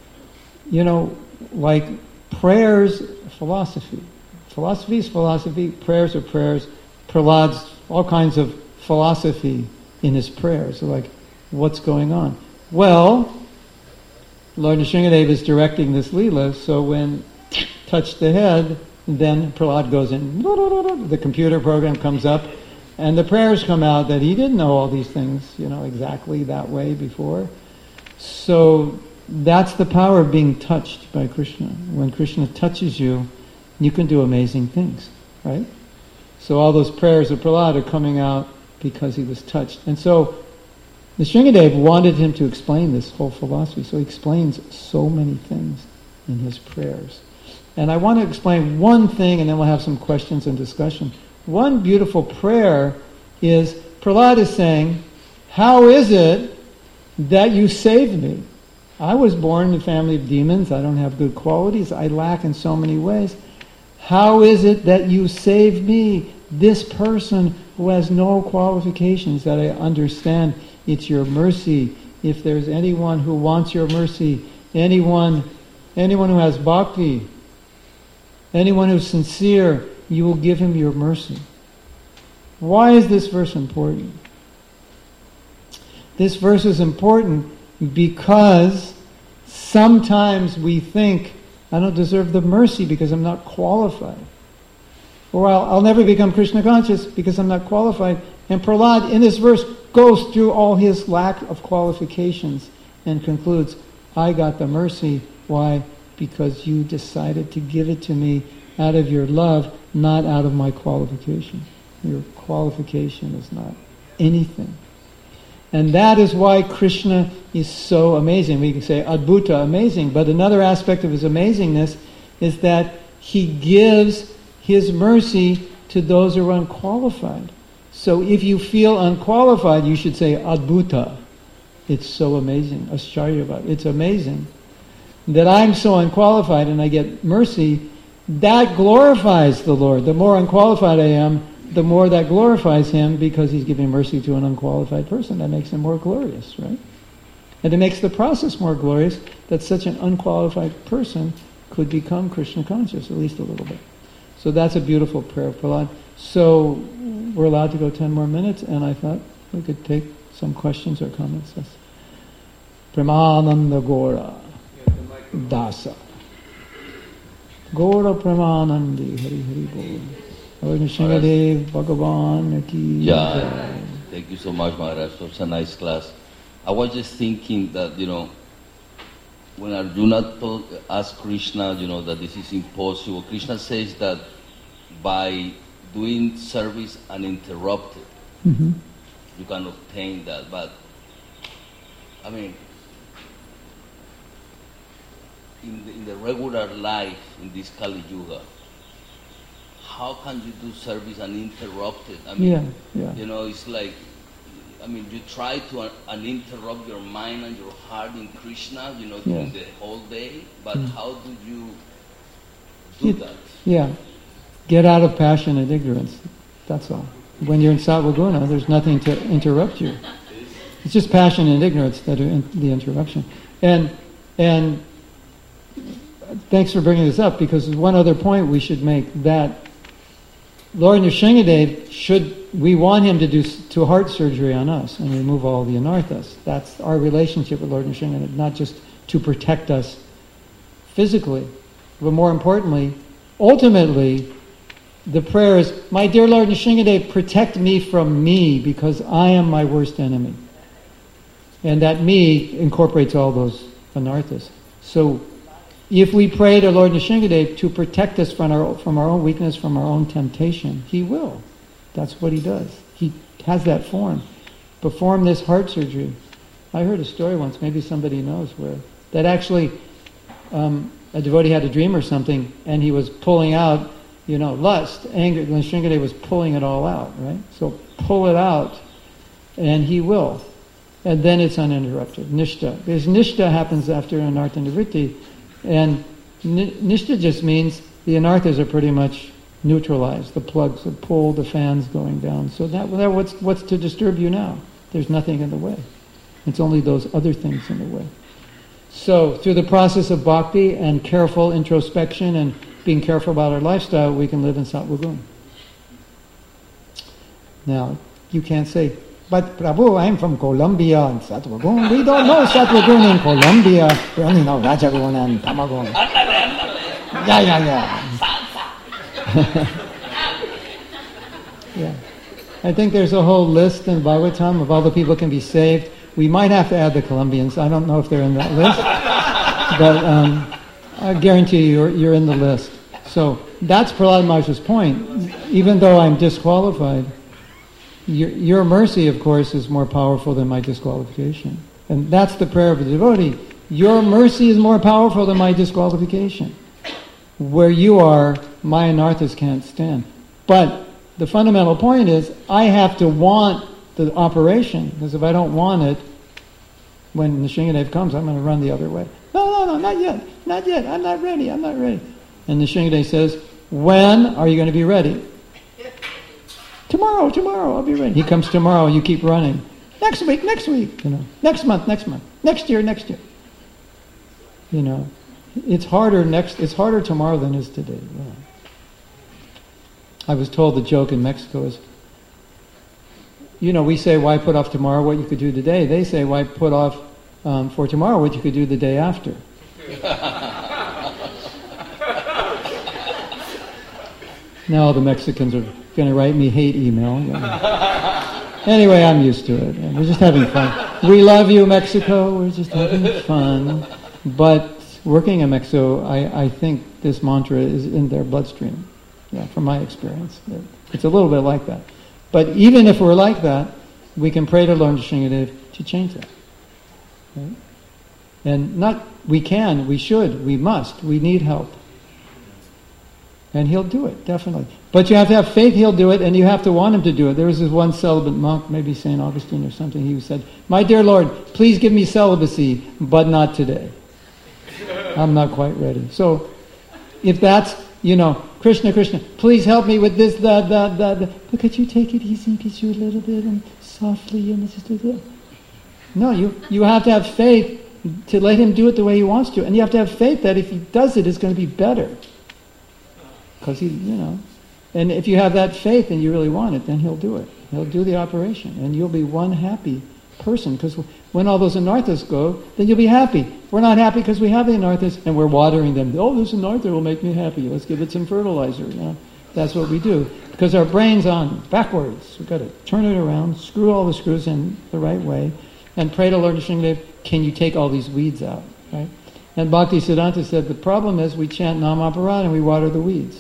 like prayers, philosophy. Philosophy is philosophy, prayers are prayers. Prahlad's all kinds of philosophy in his prayers. So like, what's going on? Well, Lord Nrsingadev is directing this Leela, so when touch the head, then Prahlad goes in, the computer program comes up, and the prayers come out that he didn't know all these things, exactly that way before. So that's the power of being touched by Krishna. When Krishna touches you, you can do amazing things, right? So all those prayers of Prahlad are coming out because he was touched. And so Nrsingadev wanted him to explain this whole philosophy, so he explains so many things in his prayers. And I want to explain one thing, and then we'll have some questions and discussion. One beautiful prayer is, Prahlad is saying, how is it that you saved me? I was born in a family of demons, I don't have good qualities, I lack in so many ways. How is it that you saved me, this person who has no qualifications, that I understand it's your mercy? If there's anyone who wants your mercy, anyone who has bhakti, anyone who's sincere, you will give him your mercy. Why is this verse important? This verse is important because sometimes we think, I don't deserve the mercy because I'm not qualified. Or I'll never become Krishna conscious because I'm not qualified. And Prahlad, in this verse, goes through all his lack of qualifications and concludes, I got the mercy. Why? Because you decided to give it to me out of your love, not out of my qualification. Your qualification is not anything. And that is why Krishna is so amazing. We can say Adbhuta, amazing, but another aspect of his amazingness is that he gives his mercy to those who are unqualified. So if you feel unqualified, you should say Adbhuta. It's so amazing. Ascharyavat. It's amazing that I'm so unqualified and I get mercy. That glorifies the Lord. The more unqualified I am, the more that glorifies him because he's giving mercy to an unqualified person. That makes him more glorious, right? And it makes the process more glorious that such an unqualified person could become Krishna conscious, at least a little bit. So that's a beautiful prayer of Prahlad. So we're allowed to go 10 more minutes, and I thought we could take some questions or comments. Yes. Premananda Gora Dasa. Gora Premanandi Hari Hari Bol. Lord Nrsingadev Bhagavan Ki Jai. Thank you so much, Maharaj. Such a nice class. I was just thinking that, when Arjuna asked Krishna, that this is impossible, Krishna says that by doing service uninterrupted, you can obtain that. But, in the regular life, in this Kali Yuga, how can you do service uninterrupted? It's like, you try to uninterrupt your mind and your heart in Krishna, during the whole day, but how do you do that? Yeah. Get out of passion and ignorance. That's all. When you're in Sattva Guna, there's nothing to interrupt you. It's just passion and ignorance that are the interruption. And thanks for bringing this up, because there's one other point we should make, that Lord Nrsingadev we want him to do heart surgery on us and remove all the anarthas. That's our relationship with Lord Nrsingadev, not just to protect us physically, but more importantly, ultimately, the prayer is, my dear Lord Nrsingadev, protect me from me, because I am my worst enemy. And that me incorporates all those anarthas. So if we pray to Lord Nrsingadev to protect us from our own weakness, from our own temptation, He will. That's what He does. He has that form. Perform this heart surgery. I heard a story once, maybe somebody knows where, that actually a devotee had a dream or something, and he was pulling out, lust, anger. Nrsingadev was pulling it all out, right? So pull it out, and He will. And then it's uninterrupted. Nishta. Because nishta happens after anartha nivritti, and nishta just means the anarthas are pretty much neutralized. The plugs are pulled, the fans going down. So that what's to disturb you now? There's nothing in the way. It's only those other things in the way. So through the process of bhakti and careful introspection and being careful about our lifestyle, we can live in Sattva Gun. Now, you can't say, but Prabhu, I'm from Colombia and Sattva Gun. We don't know Sattva Gun in Colombia. We only know Rajagun and Tamagun. Yeah. Yeah. I think there's a whole list in Bhagavatam of all the people who can be saved. We might have to add the Colombians. I don't know if they're in that list. But I guarantee you're in the list. So that's Prahlad Maharaj's point. Even though I'm disqualified, your mercy, of course, is more powerful than my disqualification. And that's the prayer of a devotee. Your mercy is more powerful than my disqualification. Where you are, my anarthas can't stand. But the fundamental point is, I have to want the operation, because if I don't want it, when Nrsingadev comes, I'm going to run the other way. No, not yet, I'm not ready. And Nrsingadev says, when are you going to be ready? Tomorrow, I'll be ready. He comes tomorrow, you keep running. Next week, next month, next year. It's harder tomorrow than it is today. Yeah. I was told the joke in Mexico is, we say, why put off tomorrow what you could do today? They say, why put off for tomorrow what you could do the day after? Now the Mexicans are going to write me hate email. Anyway, I'm used to it. We're just having fun. We love you, Mexico. We're just having fun. But working in Mexico, I think this mantra is in their bloodstream. Yeah, from my experience. It's a little bit like that. But even if we're like that, we can pray to Lord Nrsingadev to change that. Right? And we should, we must, we need help. And He'll do it, definitely. But you have to have faith He'll do it, and you have to want Him to do it. There was this one celibate monk, maybe St. Augustine or something, he said, my dear Lord, please give me celibacy, but not today. I'm not quite ready. So, if that's, Krishna, please help me with this, that. But could you take it easy, could you a little bit, and softly, and just do that? No, you have to have faith to let Him do it the way He wants to. And you have to have faith that if He does it, it's going to be better. Because and if you have that faith and you really want it, then He'll do it. He'll do the operation. And you'll be one happy person. Because when all those anarthas go, then you'll be happy. We're not happy because we have the anarthas and we're watering them. Oh, this anartha will make me happy. Let's give it some fertilizer. That's what we do. Because our brain's on backwards. We've got to turn it around, screw all the screws in the right way, and pray to Lord Nrsingadev, can you take all these weeds out? Right? And Bhakti Siddhanta said, the problem is we chant Namaparad and we water the weeds.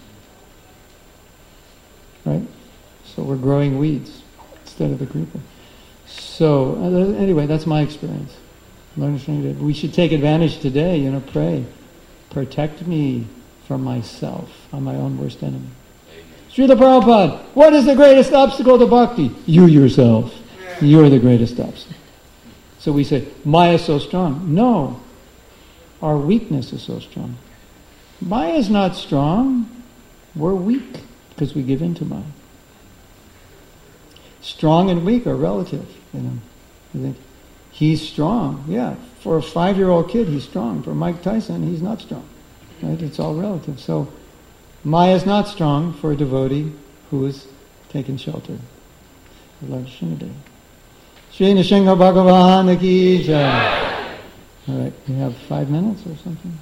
Right? So we're growing weeds instead of the creeper. So, anyway, that's my experience. Lord Nrsingadev, we should take advantage today, pray. Protect me from myself. I'm my own worst enemy. Srila Prabhupada, what is the greatest obstacle to bhakti? You yourself. You're the greatest obstacle. So we say, Maya is so strong. No. Our weakness is so strong. Maya is not strong. We're weak because we give in to Maya. Strong and weak are relative. You think he's strong. Yeah, for a 5-year-old kid, he's strong. For Mike Tyson, he's not strong. Right? It's all relative. So Maya is not strong for a devotee who has taken shelter. Lord Nrsingadev. Shri Nrsimha Bhagavan ki jai. All right, we have 5 minutes or something.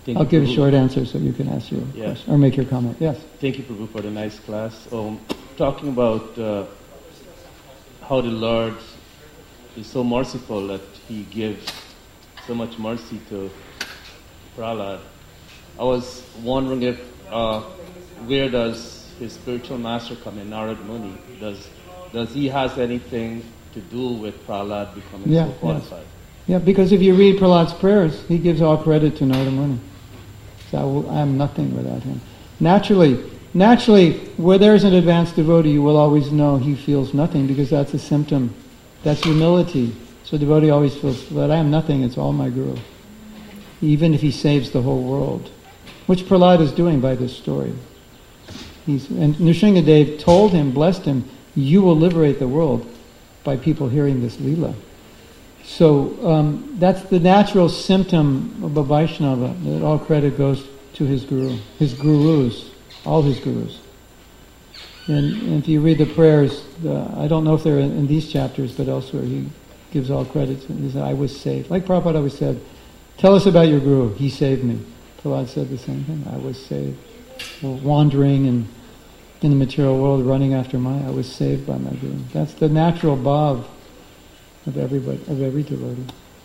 I'll give a short answer so you can ask your question or make your comment. Yes. Thank you, Prabhu, for the nice class. Talking about how the Lord is so merciful that He gives so much mercy to Prahlad. I was wondering if where does his spiritual master come in, Narad Muni? Does he has anything to do with Prahlad becoming so qualified? Yeah, because if you read Prahlad's prayers, he gives all credit to Narada Muni. So I am nothing without him. Naturally, where there's an advanced devotee, you will always know he feels nothing because that's a symptom. That's humility. So the devotee always feels, but I am nothing, it's all my Guru. Even if he saves the whole world. Which Prahlad is doing by this story. And Nrsingadev told him, blessed him, you will liberate the world by people hearing this Leela. So that's the natural symptom of a Vaishnava, that all credit goes to his Guru, his Gurus, all his Gurus. And if you read the prayers, I don't know if they're in these chapters, but elsewhere, he gives all credit. He said, I was saved. Like Prabhupada always said, tell us about your Guru, he saved me. Prahlad said the same thing, I was saved. Wandering and in the material world, running after Maya, I was saved by my Guru. That's the natural bhav of everybody, of every devotee.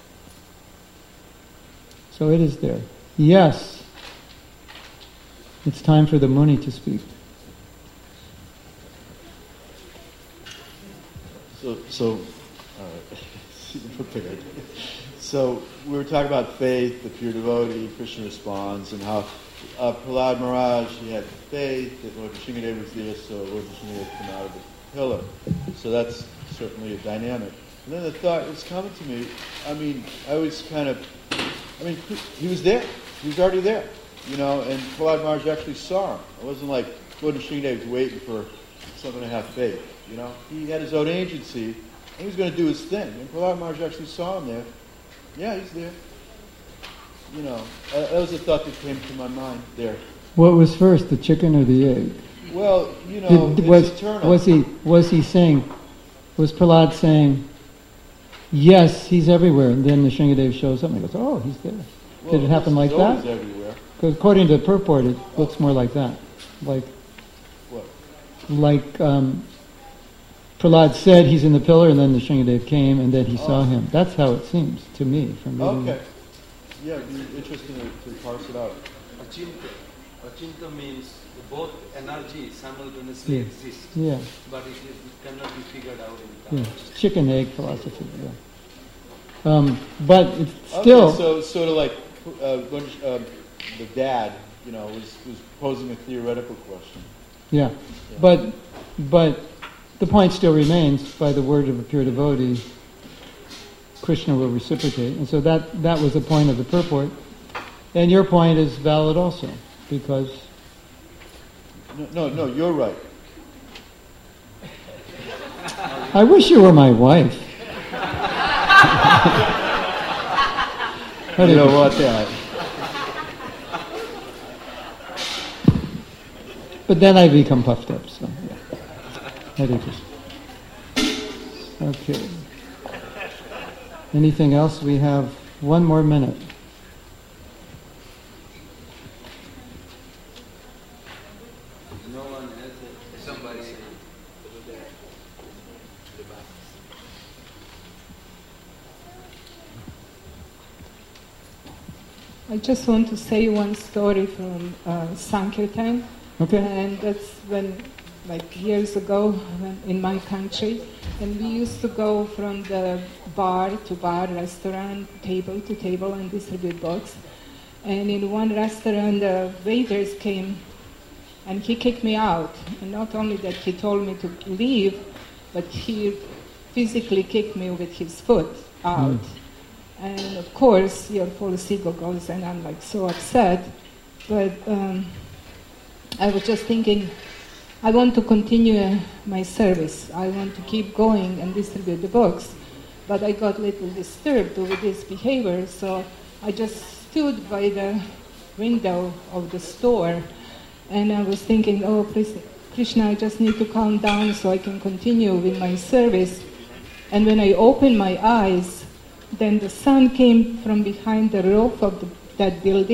So it is there. Yes, it's time for the Muni to speak. So we were talking about faith, the pure devotee, Krishna responds, and how Prahlad Maharaj, he had faith that Lord Nrsingadev was there, so Lord Nrsingadev came out of the pillar. So that's certainly a dynamic. And then the thought was coming to me, he was there. He was already there, and Prahlad Maharaj actually saw him. It wasn't like Lord Nrsingadev was waiting for someone to have faith, He had his own agency, and he was going to do his thing. And Prahlad Maharaj actually saw him there. Yeah, he's there. That was a thought that came to my mind there. What was first, the chicken or the egg? Well, it's eternal. Was Prahlad saying, yes, he's everywhere, and then Nrsingadev shows up and he goes, oh, he's there. Well, did it happen like that? Everywhere. Because according to the purport, it looks more like that. Like, what? Like Prahlad said he's in the pillar, and then Nrsingadev came, and then he saw him. That's how it seems to me from reading it. Yeah, it'd be interesting to parse it out. Achinta means both energies simultaneously exist, but it cannot be figured out in time. Chicken egg philosophy. But it's still. Okay, so sort of like the dad, was posing a theoretical question. Yeah. But the point still remains, by the word of a pure devotee, Krishna will reciprocate. And so that was the point of the purport. And your point is valid also, because... No, you're right. I wish you were my wife. You know what, Dad? But then I become puffed up, so yeah. Hare Krishna. Okay. Anything else? We have one more minute. No one has somebody. I just want to say one story from Sankirtan. Okay. And that's when, years ago, in my country, and we used to go from the bar to bar, restaurant, table to table, and distribute books. And in one restaurant, the waiters came, and he kicked me out. And not only that, he told me to leave, but he physically kicked me with his foot out. And of course, your false ego goes, and I'm so upset. But I was just thinking, I want to continue my service. I want to keep going and distribute the books. But I got a little disturbed with this behavior, so I just stood by the window of the store, and I was thinking, oh, please, Krishna, I just need to calm down so I can continue with my service. And when I opened my eyes, then the sun came from behind the roof of that building,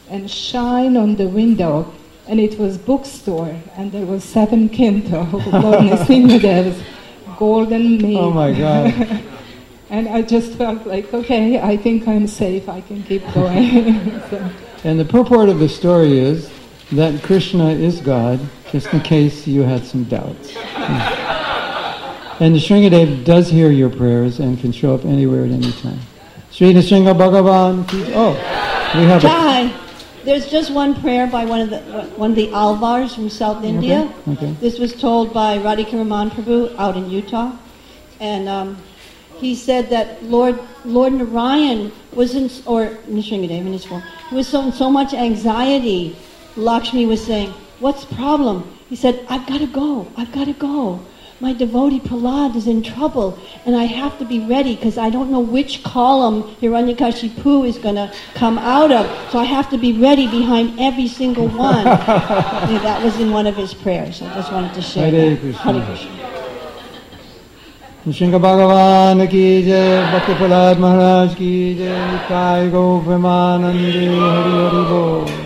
and shine on the window, and it was bookstore, and there was 7 kinto of Lord Nrsingadev's golden maid. Oh my God. And I just felt like, okay, I think I'm safe, I can keep going. So. And the purport of the story is that Krishna is God, just in case you had some doubts. And Nrsingadev does hear your prayers and can show up anywhere at any time. Sri Nrsinga Bhagavan. Oh, we have Jai. There's just one prayer by one of the Alvars from South India. Okay. This was told by Radhikaraman Prabhu out in Utah. And he said that Lord Narayan was in, or Nrsingadev in his form, he was in so much anxiety. Lakshmi was saying, "What's the problem?" He said, "I've got to go. My devotee Prahlad is in trouble, and I have to be ready because I don't know which column Hiranyakashipu is going to come out of, so I have to be ready behind every single one." Yeah, that was in one of his prayers. I just wanted to share Hare that. Krishna. Hare Krishna. Nrsinga Bhagavan ki jai, Bhakti Prahlad Maharaj ki jai, Nitai Go Premanande, Hari Hari Bol.